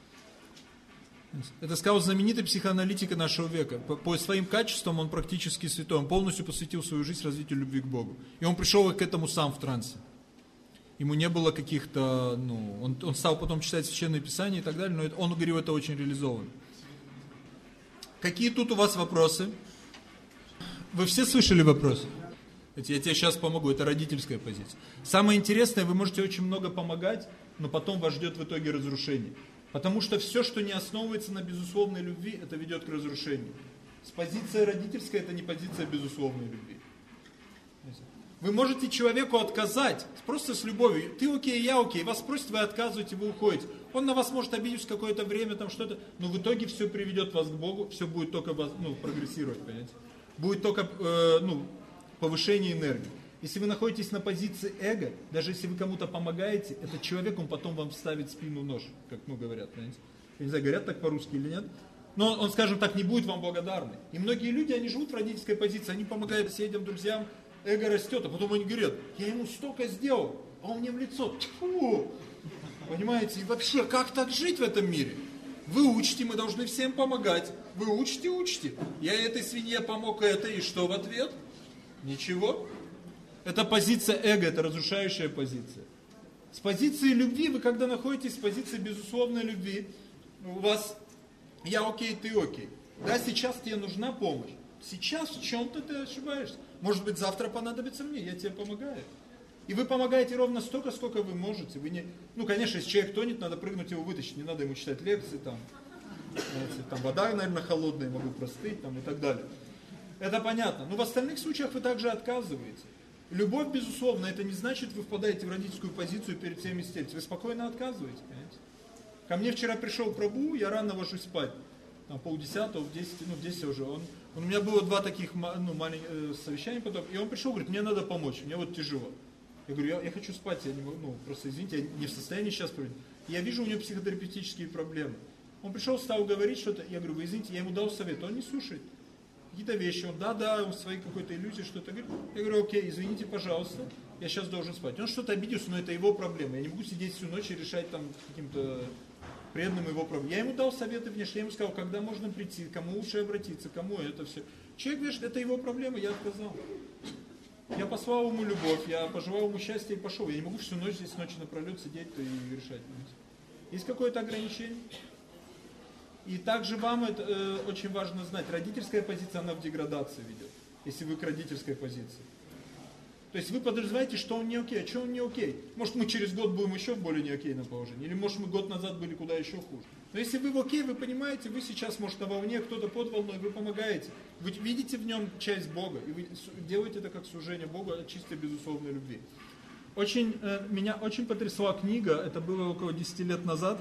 Это сказал знаменитый психоаналитик нашего века. По, по своим качествам он практически святой, он полностью посвятил свою жизнь развитию любви к Богу. И он пришел к этому сам в трансе. Ему не было каких-то, ну, он, он стал потом читать Священное Писание и так далее, но это, он говорил, это очень реализовано. Какие тут у вас вопросы? Вы все слышали вопрос? Я тебе сейчас помогу, это родительская позиция. Самое интересное, вы можете очень много помогать, но потом вас ждет в итоге разрушение. Потому что все, что не основывается на безусловной любви, это ведет к разрушению. С позиции родительской это не позиция безусловной любви. Вы можете человеку отказать, просто с любовью. Ты окей, я окей, вас просят, вы отказываете, вы уходите. Он на вас может обидеться какое-то время, там что-то, но в итоге все приведет вас к Богу, все будет только ну, прогрессировать, понимаете? Будет только э, ну, повышение энергии. Если вы находитесь на позиции эго, даже если вы кому-то помогаете, этот человек, он потом вам вставит в спину нож, как ну, говорят, понимаете? Я не знаю, говорят так по-русски или нет. Но он, скажем так, не будет вам благодарный. И многие люди, они живут в родительской позиции, они помогают соседям, друзьям, эго растет, а потом они говорят, я ему столько сделал, а он мне в лицо, тьфу! Понимаете, и вообще, как так жить в этом мире? Вы учите, мы должны всем помогать. Вы учите, учите. Я этой свинье помог, это, и что в ответ? Ничего. Это позиция эго, это разрушающая позиция. С позиции любви, вы когда находитесь в позиции безусловной любви, у вас я окей, ты окей. Да, сейчас тебе нужна помощь. Сейчас в чем-то ты ошибаешься. Может быть, завтра понадобится мне, я тебе помогаю. И вы помогаете ровно столько, сколько вы можете. Вы не... Ну, конечно, если человек тонет, надо прыгнуть его вытащить. Не надо ему читать лекции, там, знаете, там вода, наверное, холодная, могу простыть, там, и так далее. Это понятно. Но в остальных случаях вы также отказываете. Любовь, безусловно, это не значит, вы впадаете в родительскую позицию перед всеми стельцами. Вы спокойно отказываете, понимаете? Ко мне вчера пришел Прабху, я рано ложусь спать. Там, полдесятого, в десять, ну, в десять уже. Он, у меня было два таких ну, маленьких э, совещания потом. И он пришел, говорит, мне надо помочь, мне вот тяжело. Я говорю, я, я хочу спать, я не могу, ну, просто извините, я не в состоянии сейчас проводить. Я вижу у него психотерапевтические проблемы. Он пришел, стал говорить что-то, я говорю, вы извините, я ему дал совет, он не слушает. Какие-то вещи, он, да-да, он в своей какой-то иллюзии что-то говорит. Я говорю, окей, извините, пожалуйста, я сейчас должен спать. Он что-то обиделся, но это его проблема. Я не могу сидеть всю ночь и решать там каким-то преданным его проблемам. Я ему дал советы внешне, я ему сказал, когда можно прийти, кому лучше обратиться, кому это все. Человек говорит, это его проблема, я отказал. Я послал ему любовь, я пожелал ему счастья и пошел. Я не могу всю ночь здесь ночью напролет сидеть и решать. Есть какое-то ограничение? И также вам это э, очень важно знать. Родительская позиция, она в деградации ведет. Если вы к родительской позиции. То есть вы подразумеваете, что он не окей. А что он не окей? Может, мы через год будем еще в более не окейном положении. Или может, мы год назад были куда еще хуже. Но если вы в окей, вы понимаете, вы сейчас, может, на волне, кто-то под волной, вы помогаете. Вы видите в нем часть Бога. И вы делаете это как служение Богу от чистой безусловной любви. Очень, э, меня очень потрясла книга, это было около десяти лет назад,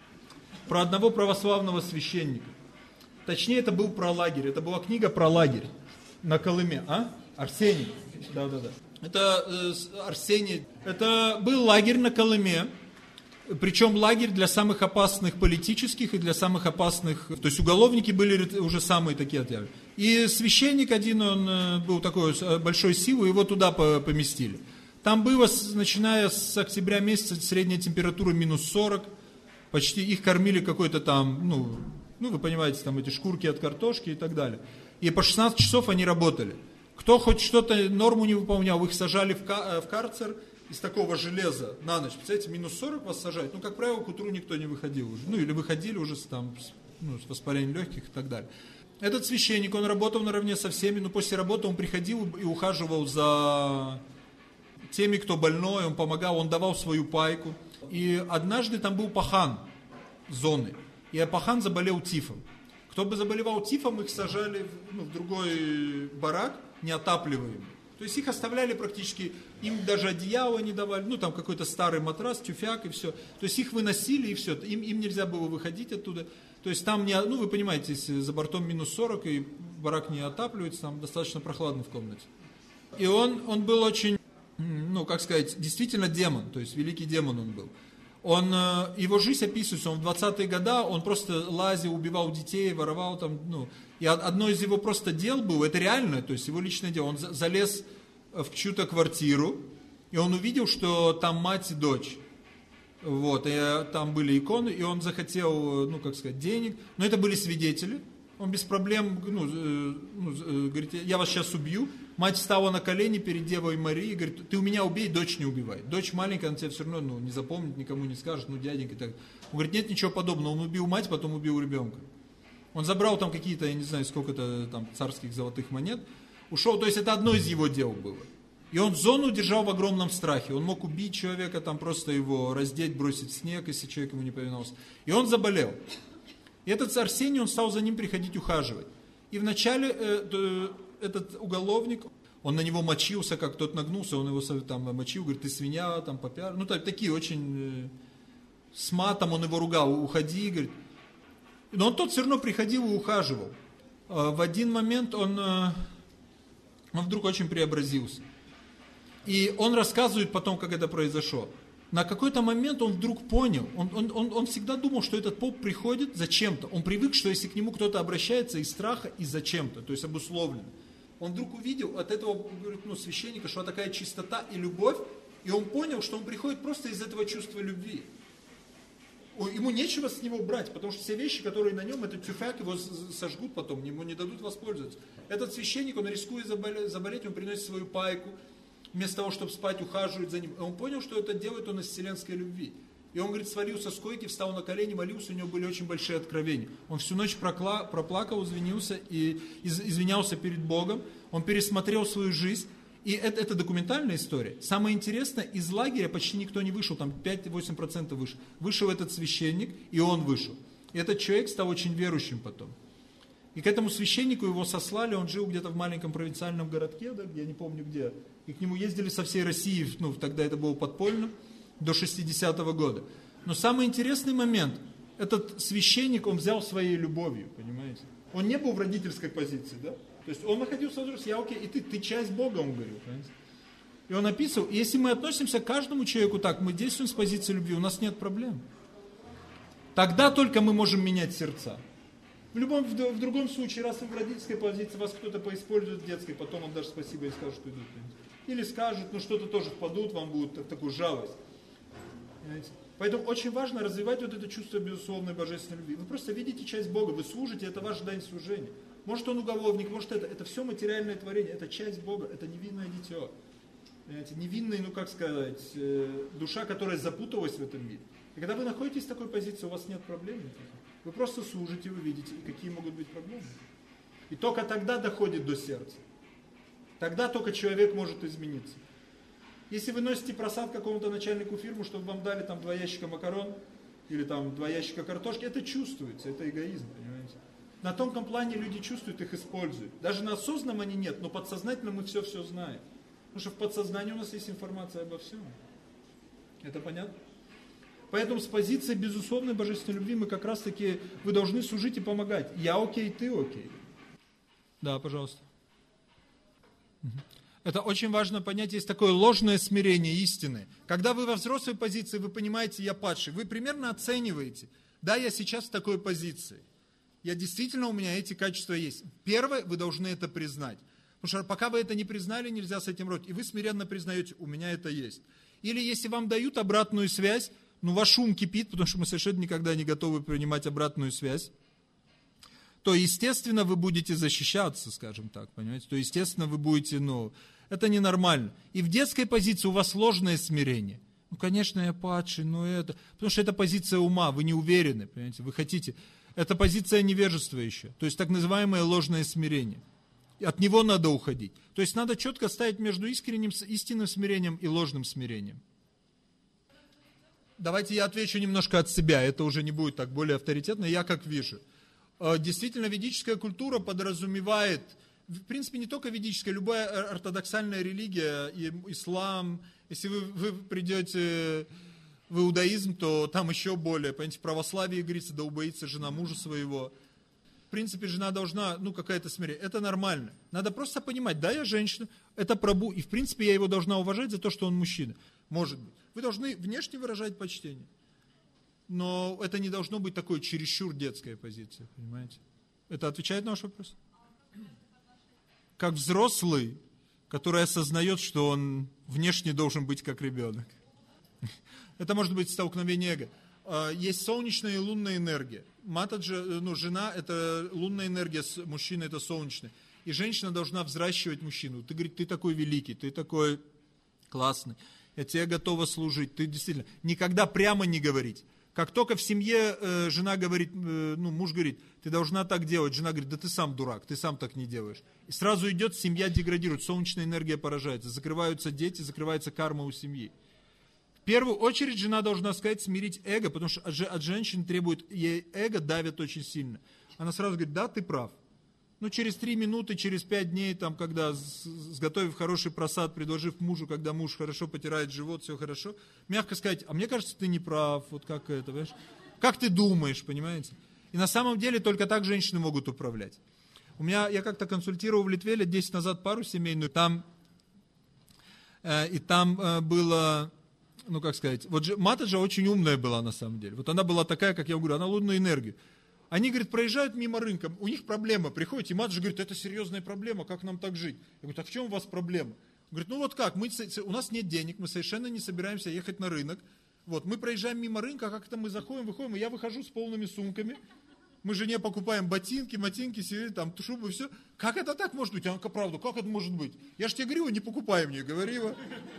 про одного православного священника. Точнее, это был про лагерь. Это была книга про лагерь на Колыме. А? Арсений. Да-да-да. Это э, Арсений. Это был лагерь на Колыме. Причем лагерь для самых опасных политических и для самых опасных... То есть уголовники были уже самые такие отъявленные. И священник один, он был такой большой силы, его туда поместили. Там было, начиная с октября месяца, средняя температура минус сорок. Почти их кормили какой-то там, ну, ну вы понимаете, там эти шкурки от картошки и так далее. И по шестнадцать часов они работали. Кто хоть что-то, норму не выполнял, их сажали в, ка- в карцер из такого железа на ночь. Представляете, минус сорок вас сажают. Ну, как правило, к утру никто не выходил уже. Ну, или выходили уже с, там, ну, с воспалением легких и так далее. Этот священник, он работал наравне со всеми, но после работы он приходил и ухаживал за теми, кто больной, он помогал, он давал свою пайку. И однажды там был пахан зоны, и пахан заболел тифом. Кто бы заболевал тифом, их сажали в, ну, в другой барак, неотапливаемый. То есть их оставляли практически, им даже одеяло не давали, ну там какой-то старый матрас, тюфяк и все. То есть их выносили и все, им, им нельзя было выходить оттуда. То есть там, не, ну вы понимаете, если за бортом минус сорок и барак не отапливается, там достаточно прохладно в комнате. И он, он был очень, ну как сказать, действительно демон, то есть великий демон он был. Он, его жизнь описывается, он в двадцатые годы, он просто лазил, убивал детей, воровал там, ну, и одно из его просто дел было, это реально, то есть его личное дело, он залез в чью-то квартиру, и он увидел, что там мать и дочь, вот, и там были иконы, и он захотел, ну, как сказать, денег, но это были свидетели, он без проблем, ну, ну говорит, я вас сейчас убью. Мать встала на колени перед Девой Марией и говорит, ты у меня убей, дочь не убивай. Дочь маленькая, она тебя все равно ну, не запомнит, никому не скажет, ну дяденька. Так. Он говорит, нет ничего подобного, он убил мать, потом убил ребенка. Он забрал там какие-то, я не знаю, сколько-то там царских золотых монет, ушел, то есть это одно из его дел было. И он зону держал в огромном страхе, он мог убить человека, там просто его раздеть, бросить в снег, если человек ему не повиновался. И он заболел. И этот Арсений, он стал за ним приходить ухаживать. И вначале э, этот уголовник, он на него мочился, как тот нагнулся, он его там мочил, говорит, ты свинья, там попяр. Ну, так, такие очень, э, с матом он его ругал, уходи, говорит. Но он тот все равно приходил и ухаживал. Э, в один момент он, э, он вдруг очень преобразился. И он рассказывает потом, как это произошло. На какой-то момент он вдруг понял, он, он, он, он всегда думал, что этот поп приходит зачем-то. Он привык, что если к нему кто-то обращается из страха и зачем-то, то есть обусловленно. Он вдруг увидел от этого ну, священника, что такая чистота и любовь, и он понял, что он приходит просто из этого чувства любви. ему нечего с него брать, потому что все вещи, которые на нем, этот тюфяк, его сожгут потом, ему не дадут воспользоваться. Этот священник, он рискует заболеть, он приносит свою пайку, вместо того, чтобы спать, ухаживает за ним. И он понял, что это делает он из вселенской любви. И он, говорит, свалился с койки, встал на колени, молился, у него были очень большие откровения. Он всю ночь прокла, проплакал, извинился и из, извинялся перед Богом. Он пересмотрел свою жизнь. И это, это документальная история. Самое интересное, из лагеря почти никто не вышел, там пять-восемь процентов вышел. Вышел этот священник, и он вышел. И этот человек стал очень верующим потом. И к этому священнику его сослали, он жил где-то в маленьком провинциальном городке, да, я не помню где. И к нему ездили со всей России, ну тогда это было подпольно, до шестидесятого года. Но самый интересный момент, этот священник, он взял своей любовью, понимаете? Он не был в родительской позиции, да? То есть он находился в возрасте, я окей, и ты, ты часть Бога, он говорил, понимаете? И он описывал, и если мы относимся к каждому человеку так, мы действуем с позиции любви, у нас нет проблем. Тогда только мы можем менять сердца. В любом, в, в другом случае, раз вы в родительской позиции, вас кто-то поиспользует в детской, потом вам даже спасибо и скажут, что идут. Или скажут, ну что-то тоже впадут, вам будет в такую жалость. Понимаете? Поэтому очень важно развивать вот это чувство безусловной божественной любви. Вы просто видите часть Бога, вы служите, это ваш дань служения. Может он уголовник, может это, это все материальное творение, это часть Бога, это невинное дитё. Понимаете? Невинная, ну как сказать, душа, которая запуталась в этом мире. И когда вы находитесь в такой позиции, у вас нет проблем никаких. Вы просто служите, вы видите, какие могут быть проблемы. И только тогда доходит до сердца. Тогда только человек может измениться. Если вы носите просад какому-то начальнику фирмы, чтобы вам дали там два ящика макарон, или там два ящика картошки, это чувствуется, это эгоизм, понимаете. На тонком плане люди чувствуют, их используют. Даже на осознанном они нет, но подсознательно мы все-все знаем. Потому что в подсознании у нас есть информация обо всем. Это понятно? Поэтому с позиции безусловной божественной любви мы как раз таки, вы должны служить и помогать. Я окей, ты окей. Да, пожалуйста. Это очень важно понять, есть такое ложное смирение истины. Когда вы во взрослой позиции, вы понимаете, я падший, вы примерно оцениваете, да, я сейчас в такой позиции. Я действительно, у меня эти качества есть. Первое, вы должны это признать. Потому что пока вы это не признали, нельзя с этим бороться. И вы смиренно признаете, у меня это есть. Или если вам дают обратную связь, ну ваш ум кипит, потому что мы совершенно никогда не готовы принимать обратную связь, то, естественно, вы будете защищаться, скажем так, понимаете? То, естественно, вы будете, ну, это ненормально. И в детской позиции у вас ложное смирение. Ну, конечно, я падший, но это... Потому что это позиция ума, вы не уверены, понимаете? Вы хотите... Это позиция невежества еще. То есть так называемое ложное смирение. От него надо уходить. То есть надо четко ставить между искренним, истинным смирением и ложным смирением. Давайте я отвечу немножко от себя. Это уже не будет так более авторитетно. Я как вижу. Действительно, ведическая культура подразумевает, в принципе, не только ведическая, любая ортодоксальная религия, ислам, если вы, вы придете в иудаизм, то там еще более, понимаете, в православии говорится, да убоится жена мужа своего. В принципе, жена должна, ну, какая-то смирение. Это нормально. Надо просто понимать, да, я женщина, это прабу, и в принципе я его должна уважать за то, что он мужчина. Может быть. Вы должны внешне выражать почтение. Но это не должно быть такой чересчур детская позиция, понимаете? Это отвечает на ваш вопрос? Как взрослый, который осознает, что он внешне должен быть как ребенок. Это может быть столкновение эго. Есть солнечная и лунная энергия. Матаджа, ну, жена – это лунная энергия, мужчина – это солнечная. И женщина должна взращивать мужчину. Ты, говорит, ты такой великий, ты такой классный, я тебе готова служить. Ты действительно никогда прямо не говорить. Как только в семье э, жена говорит, э, ну, муж говорит, ты должна так делать, жена говорит, да ты сам дурак, ты сам так не делаешь. И сразу идет, семья деградирует, солнечная энергия поражается, закрываются дети, закрывается карма у семьи. В первую очередь жена должна сказать, смирить эго, потому что от, от женщин требует, ей эго давит очень сильно. Она сразу говорит, да, ты прав. Ну, через три минуты, через пять дней, там, когда, сготовив хороший просад, предложив мужу, когда муж хорошо потирает живот, все хорошо, мягко сказать, а мне кажется, ты не прав, вот как это, понимаешь? Как ты думаешь, понимаете? И на самом деле только так женщины могут управлять. У меня, я как-то консультировал в Литве лет десять назад пару семейную, там, э, и там э, было, ну, как сказать, вот Матаджа очень умная была на самом деле. Вот она была такая, как я говорю, она лунную энергию. Они, говорит, проезжают мимо рынка, у них проблема, приходит, и Матаджа говорит, это серьезная проблема, как нам так жить? Я говорю, так в чем у вас проблема? Он говорит, ну вот как, мы, у нас нет денег, мы совершенно не собираемся ехать на рынок, Вот, мы проезжаем мимо рынка, как это мы заходим, выходим, и я выхожу с полными сумками. Мы жене покупаем ботинки, мотинки, себе, там, шубы, все. Как это так может быть? Она, правда, как это может быть? Я же тебе говорю, не покупай мне, говорила.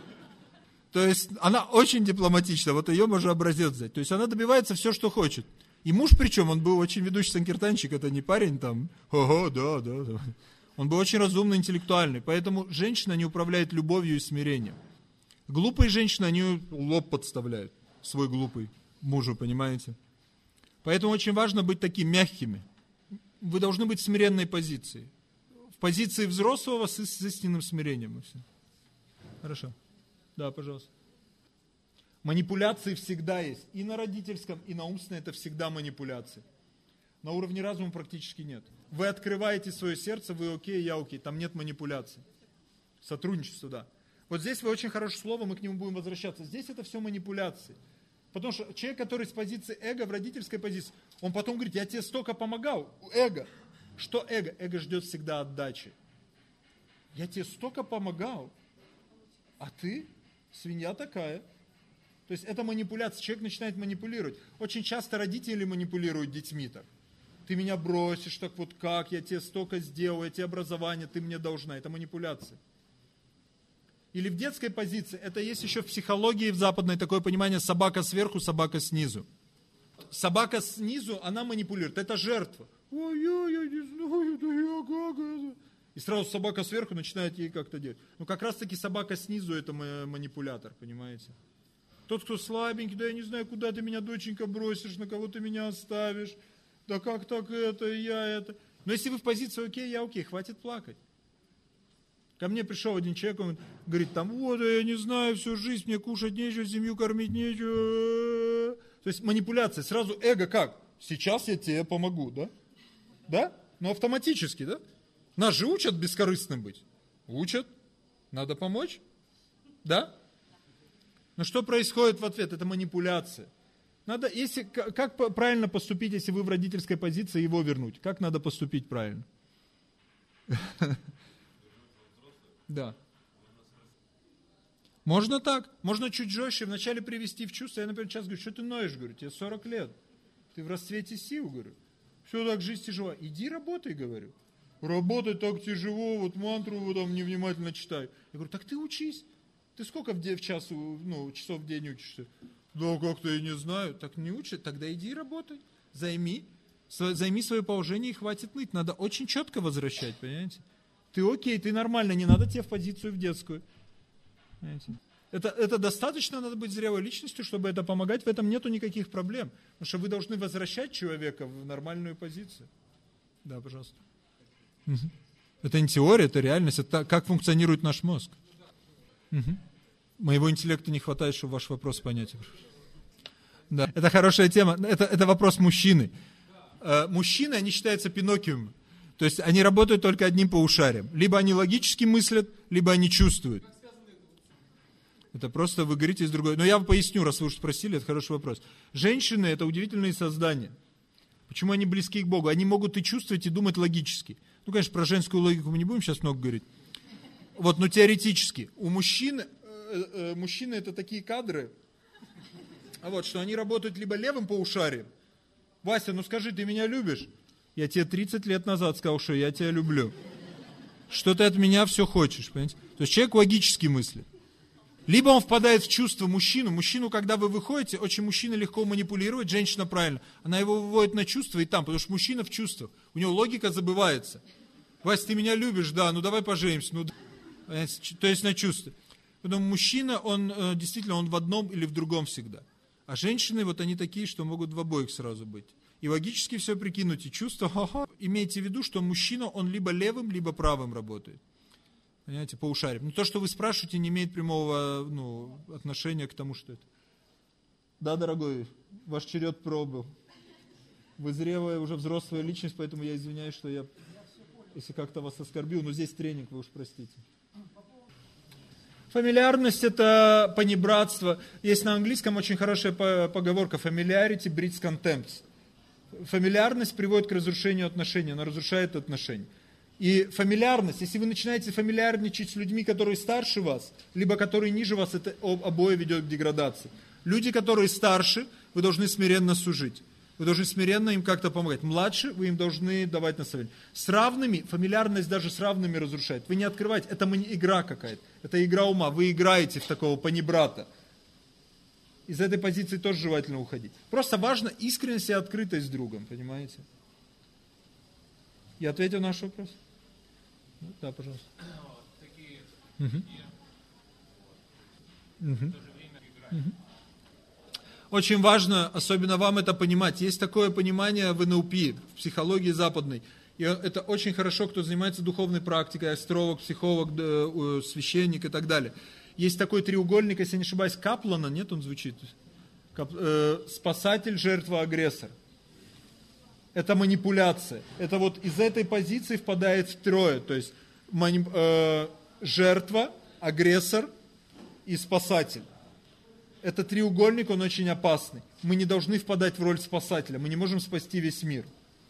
То есть она очень дипломатична, вот ее можно образец взять. То есть она добивается все, что хочет. И муж, причем, он был очень ведущий санкиртанчик, это не парень там, ага, да, да, да. Он был очень разумный, интеллектуальный. Поэтому женщина не управляет любовью и смирением. Глупые женщины, они лоб подставляют, свой глупый мужу, понимаете? Поэтому очень важно быть такими мягкими. Вы должны быть в смиренной позиции. В позиции взрослого с, с истинным смирением. И все. Хорошо. Да, пожалуйста. Манипуляции всегда есть. И на родительском, и на умственном это всегда манипуляции. На уровне разума практически нет. Вы открываете свое сердце, вы окей, я окей. Там нет манипуляций. Сотрудничество, да. Вот здесь вы очень хорошее слово, мы к нему будем возвращаться. Здесь это все манипуляции. Потому что человек, который с позиции эго, в родительской позиции, он потом говорит, я тебе столько помогал, эго. Что эго? Эго ждет всегда отдачи. Я тебе столько помогал, а ты свинья такая. То есть это манипуляция, человек начинает манипулировать. Очень часто родители манипулируют детьми так. Ты меня бросишь, так вот как, я тебе столько сделал, я тебе образование, ты мне должна. Это манипуляция. Или в детской позиции, это есть еще в психологии в западной такое понимание собака сверху, собака снизу. Собака снизу, она манипулирует, это жертва. Ой, я, я не знаю, это я как это. И сразу собака сверху начинает ей как-то делать. Ну как раз таки собака снизу это манипулятор, понимаете. Тот, кто слабенький, да я не знаю, куда ты меня, доченька, бросишь, на кого ты меня оставишь. Да как так это, я это. Но если вы в позиции окей, я окей, хватит плакать. Ко мне пришел один человек, он говорит, там, вот, я не знаю, всю жизнь мне кушать нечего, семью кормить нечего. То есть манипуляция, сразу эго как? Сейчас я тебе помогу, да? Да? Ну автоматически, да? Нас же учат бескорыстным быть. Учат. Надо помочь. Да? Но что происходит в ответ? Это манипуляция. Надо, если, как правильно поступить, если вы в родительской позиции, его вернуть? Как надо поступить правильно? Да. Можно так, можно чуть жестче, вначале привести в чувство. Я, например, сейчас говорю, что ты ноешь, говорю, тебе сорок лет, ты в расцвете сил, говорю. Все так, жизнь тяжела. Иди работай, говорю. Работать так тяжело, вот мантру вот там невнимательно читаю. Я говорю, так ты учись. Ты сколько в, в час, ну, часов в день учишься? Да как-то я не знаю. Так не учишься, тогда иди работай. Займи, займи свое положение и хватит ныть. Надо очень четко возвращать, понимаете? Ты окей, ты нормально, не надо тебе в позицию в детскую. Это, это достаточно, надо быть зрелой личностью, чтобы это помогать, в этом нету никаких проблем. Потому что вы должны возвращать человека в нормальную позицию. Да, пожалуйста. Угу. Это не теория, это реальность, это как функционирует наш мозг. Угу. Моего интеллекта не хватает, чтобы ваш вопрос понять. Да, это хорошая тема, это, это вопрос мужчины. Мужчины, они считаются Пиноккием. То есть они работают только одним полушарием. Либо они логически мыслят, либо они чувствуют. Это просто вы говорите из другой. Но я вам поясню, раз вы уж спросили, это хороший вопрос. Женщины – это удивительные создания. Почему они близки к Богу? Они могут и чувствовать, и думать логически. Ну, конечно, про женскую логику мы не будем сейчас много говорить. Вот, но теоретически. У мужчин, э, э, мужчины – это такие кадры, а вот, что они работают либо левым полушарием. Вася, ну скажи, ты меня любишь? Я тебе тридцать лет назад сказал, что я тебя люблю. Что ты от меня все хочешь, понимаете? То есть человек логически мыслит. Либо он впадает в чувство мужчину. Мужчину, когда вы выходите, очень мужчина легко манипулирует, женщина правильно. Она его выводит на чувства и там, потому что мужчина в чувствах. У него логика забывается. Вася, ты меня любишь? Да, ну давай поженимся. Ну, то есть на чувства. Поэтому мужчина, он действительно, он в одном или в другом всегда. А женщины, вот они такие, что могут в обоих сразу быть. И логически все прикинуть, и чувство, ха-ха. Имейте в виду, что мужчина, он либо левым, либо правым работает. Понимаете, полушарием. Но то, что вы спрашиваете, не имеет прямого ну, отношения к тому, что это. Да, дорогой, ваш черед пробыл. Вы зрелая, уже взрослая личность, поэтому я извиняюсь, что я, если как-то вас оскорбил, но здесь тренинг, вы уж простите. Фамильярность – это понебратство. Есть на английском очень хорошая поговорка familiarity breeds contempt. Фамильярность приводит к разрушению отношений, она разрушает отношения. И фамильярность, если вы начинаете фамильярничать с людьми, которые старше вас, либо которые ниже вас, это обои ведет к деградации. Люди, которые старше, вы должны смиренно служить. Вы должны смиренно им как-то помогать. Младше, вы им должны давать наставления. С равными, фамильярность даже с равными разрушает. Вы не открываете, это игра какая-то. Это игра ума. Вы играете в такого панибрата. Из этой позиции тоже желательно уходить. Просто важно искренность и открытость с другом, понимаете? Я ответил на ваш вопрос? Да, пожалуйста. Такие, Угу. вот, Угу. в то же время играть. Угу. Очень важно, особенно вам это понимать. Есть такое понимание в эн эл пи, в психологии западной. И это очень хорошо, кто занимается духовной практикой, астролог, психолог, священник и так далее. Есть такой треугольник, если не ошибаюсь, Каплана, нет, он звучит? Кап, э, спасатель, жертва, агрессор. Это манипуляция. Это вот из этой позиции впадает в трое. То есть мани, э, жертва, агрессор и спасатель. Это треугольник, он очень опасный. Мы не должны впадать в роль спасателя. Мы не можем спасти весь мир.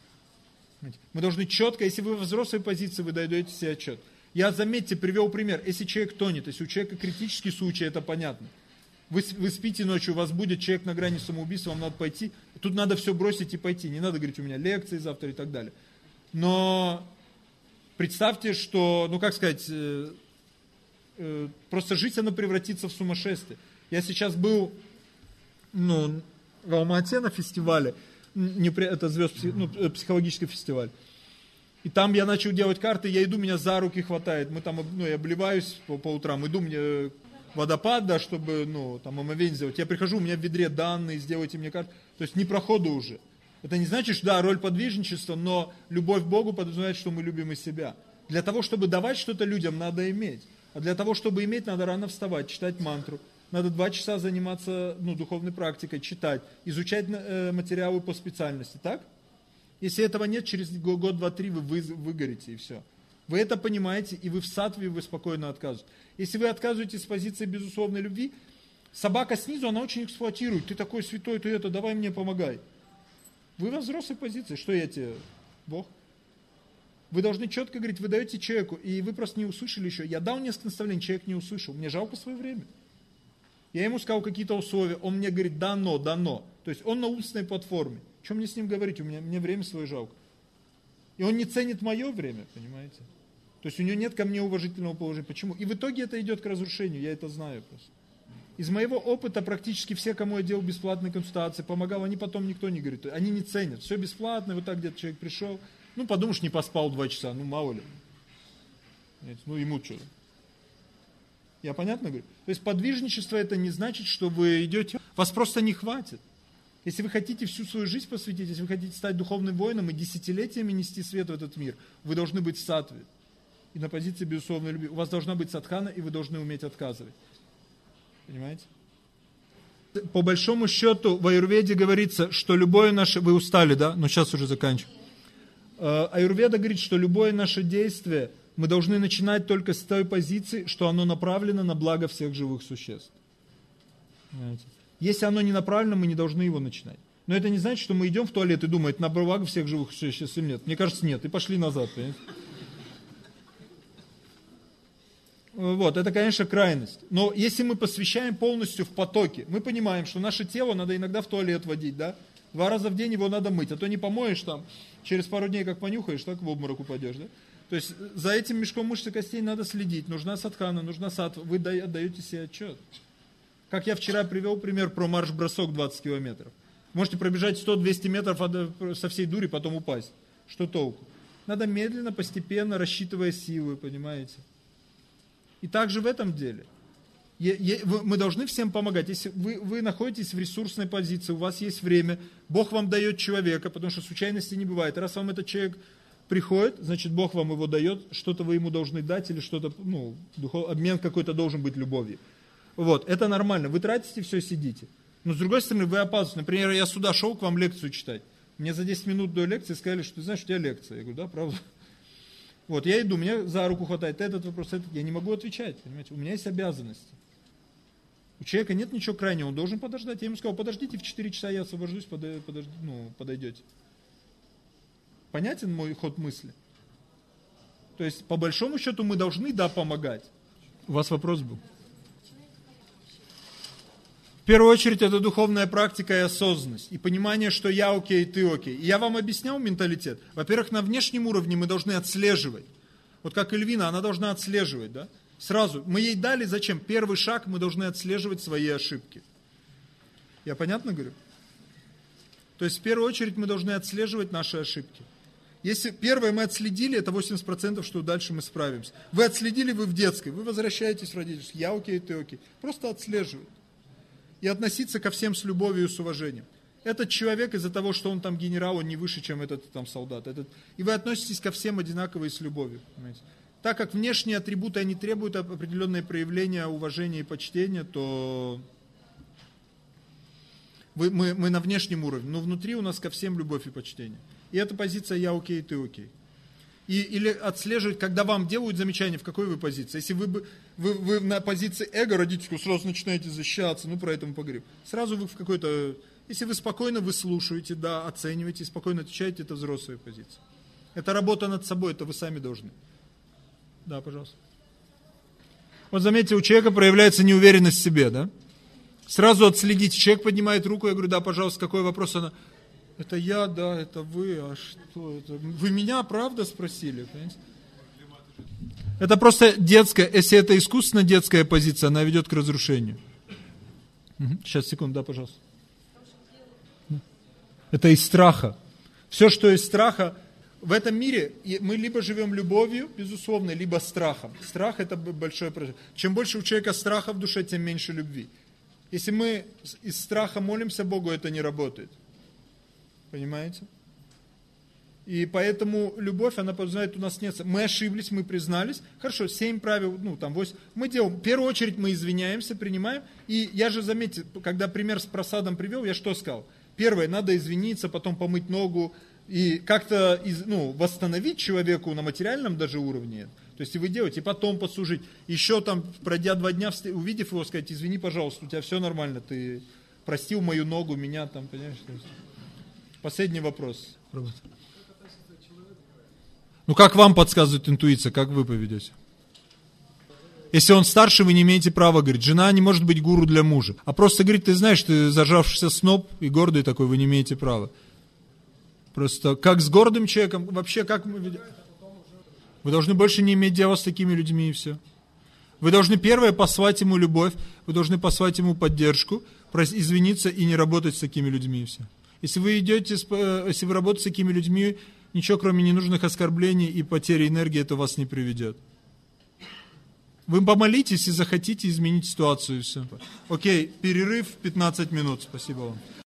Мы должны четко, если вы в взрослой позиции, вы даете себе отчет. Я, заметьте, привел пример. Если человек тонет, если у человека критический случай, это понятно. Вы, вы спите ночью, у вас будет человек на грани самоубийства, вам надо пойти. Тут надо все бросить и пойти. Не надо говорить, у меня лекции завтра и так далее. Но представьте, что, ну как сказать, э, э, просто жизнь, она превратится в сумасшествие. Я сейчас был, ну, в Алма-Ате на фестивале, не, это звезд, ну, психологический фестиваль. И там я начал делать карты, я иду, меня за руки хватает. Мы там, ну, я обливаюсь по, по утрам, иду, мне водопад, да, чтобы, ну, там, омовение сделать. Я прихожу, у меня в ведре данные, сделайте мне карты. То есть, не проходу уже. Это не значит, что, да, роль подвижничества, но любовь к Богу подразумевает, что мы любим и себя. Для того, чтобы давать что-то людям, надо иметь. А для того, чтобы иметь, надо рано вставать, читать мантру. Надо два часа заниматься, ну, духовной практикой, читать, изучать э, материалы по специальности, так? Если этого нет, через год, два, три вы, вы выгорите, и все. Вы это понимаете, и вы в сатве, вы спокойно отказываете. Если вы отказываетесь с позиции безусловной любви, собака снизу, она очень эксплуатирует. Ты такой святой, ты это, давай мне помогай. Вы во взрослой позиции. Что я тебе, Бог? Вы должны четко говорить, вы даете человеку, и вы просто не услышали еще. Я дал несколько наставлений, человек не услышал. Мне жалко свое время. Я ему сказал какие-то условия, он мне говорит, дано, дано. То есть он на устной платформе. Что мне с ним говорить? У меня, мне время свое жалко. И он не ценит мое время, понимаете? То есть у него нет ко мне уважительного положения. Почему? И в итоге это идет к разрушению, я это знаю просто. Из моего опыта практически все, кому я делал бесплатные консультации, помогал, они потом никто не говорит. Они не ценят. Все бесплатно, вот так где-то человек пришел. Ну, подумаешь, не поспал два часа, ну, мало ли. Ну, ему что? Я понятно говорю? То есть подвижничество это не значит, что вы идете, вас просто не хватит. Если вы хотите всю свою жизнь посвятить, если вы хотите стать духовным воином и десятилетиями нести свет в этот мир, вы должны быть в саттве. И на позиции безусловной любви. У вас должна быть садхана, и вы должны уметь отказывать. Понимаете? По большому счету в аюрведе говорится, что любое наше... Вы устали, да? Но сейчас уже заканчиваю. Аюрведа говорит, что любое наше действие мы должны начинать только с той позиции, что оно направлено на благо всех живых существ. Понимаете? Если оно не направлено, мы не должны его начинать. Но это не значит, что мы идем в туалет и думаем, на благо всех живых существ или нет. Мне кажется, нет. И пошли назад. Понимаете? Вот, это, конечно, крайность. Но если мы посвящаем полностью в потоке, мы понимаем, что наше тело надо иногда в туалет водить, да? Два раза в день его надо мыть, а то не помоешь там, через пару дней как понюхаешь, так в обморок упадешь, да? То есть за этим мешком мышц и костей надо следить. Нужна садхана, нужна саттва. Вы отдаете себе отчет. Как я вчера привел пример про марш-бросок двадцать километров. Можете пробежать сто-двести метров со всей дури, потом упасть. Что толку? Надо медленно, постепенно, рассчитывая силы, понимаете? И также в этом деле. Мы должны всем помогать. Если вы, вы находитесь в ресурсной позиции, у вас есть время, Бог вам дает человека, потому что случайностей не бывает. Раз вам этот человек приходит, значит Бог вам его дает, что-то вы ему должны дать, или что-то, ну, духов, обмен какой-то должен быть любовью. Вот, это нормально. Вы тратите, все, сидите. Но с другой стороны, вы опаздываете. Например, я сюда шел к вам лекцию читать. Мне за десять минут до лекции сказали, что ты знаешь, у тебя лекция. Я говорю, да, правда. Вот, я иду, мне за руку хватает этот вопрос, этот. Я не могу отвечать, понимаете. У меня есть обязанности. У человека нет ничего крайнего, он должен подождать. Я ему сказал, подождите, в четыре часа я освобожусь, подой, подожди, ну, подойдете. Понятен мой ход мысли? То есть, по большому счету, мы должны, да, помогать. У вас вопрос был? первую очередь это духовная практика и осознанность. И понимание, что я окей, ты окей. И я вам объяснял менталитет. Во-первых, на внешнем уровне мы должны отслеживать. Вот как Эльвина, она должна отслеживать, да? Сразу. Мы ей дали зачем? Первый шаг, мы должны отслеживать свои ошибки. Я понятно говорю? То есть в первую очередь мы должны отслеживать наши ошибки. Если первое мы отследили, это восемьдесят процентов, что дальше мы справимся. Вы отследили, вы в детской, вы возвращаетесь в родительство. Я окей, ты окей. Просто отслеживать. И относиться ко всем с любовью и с уважением. Этот человек из-за того, что он там генерал, он не выше, чем этот там солдат. Этот... И вы относитесь ко всем одинаково и с любовью. Понимаете? Так как внешние атрибуты, они требуют определенные проявления уважения и почтения, то вы, мы, мы на внешнем уровне, но внутри у нас ко всем любовь и почтение. И эта позиция «я окей, ты окей». И, или отслеживать, когда вам делают замечания, в какой вы позиции. Если вы, вы, вы на позиции эго родительского, сразу начинаете защищаться, ну про это мы поговорим. Сразу вы в какой-то... Если вы спокойно, вы слушаете, да, оцениваете, спокойно отвечаете, это взрослая позиция. Это работа над собой, это вы сами должны. Да, пожалуйста. Вот заметьте, у человека проявляется неуверенность в себе, да? Сразу отследите. Человек поднимает руку, я говорю, да, пожалуйста, какой вопрос? Она... Это я, да, это вы, а что это? Вы меня, правда, спросили? Понимаете? Это просто детская, если это искусственно детская позиция, она ведет к разрушению. Угу. Сейчас, секунду, да, пожалуйста. Это из страха. Все, что из страха, в этом мире мы либо живем любовью, безусловно, либо страхом. Страх это большое проживание. Чем больше у человека страха в душе, тем меньше любви. Если мы из страха молимся Богу, это не работает. Понимаете? И поэтому любовь, она подразумевает, у нас нет... Мы ошиблись, мы признались. Хорошо, семь правил, ну там восемь. Мы делаем, в первую очередь мы извиняемся, принимаем. И я же, заметьте, когда пример с просадом привел, я что сказал? Первое, надо извиниться, потом помыть ногу. И как-то ну, восстановить человеку на материальном даже уровне. То есть и вы делаете, и потом послужить. Еще там, пройдя два дня, увидев его, сказать, извини, пожалуйста, у тебя все нормально, ты простил мою ногу, меня там, понимаешь? Последний вопрос. Ну как вам подсказывает интуиция, как вы поведете? Если он старше, вы не имеете права, говорит, жена не может быть гуру для мужа. А просто говорит, ты знаешь, ты зажавшийся сноб и гордый такой, вы не имеете права. Просто как с гордым человеком, вообще как мы ведем? Вы должны больше не иметь дела с такими людьми и все. Вы должны первое послать ему любовь, вы должны послать ему поддержку, извиниться и не работать с такими людьми и все. Если вы идете, если вы работаете с такими людьми, ничего кроме ненужных оскорблений и потери энергии это вас не приведет. Вы помолитесь и захотите изменить ситуацию и все. Окей, перерыв пятнадцать минут. Спасибо вам.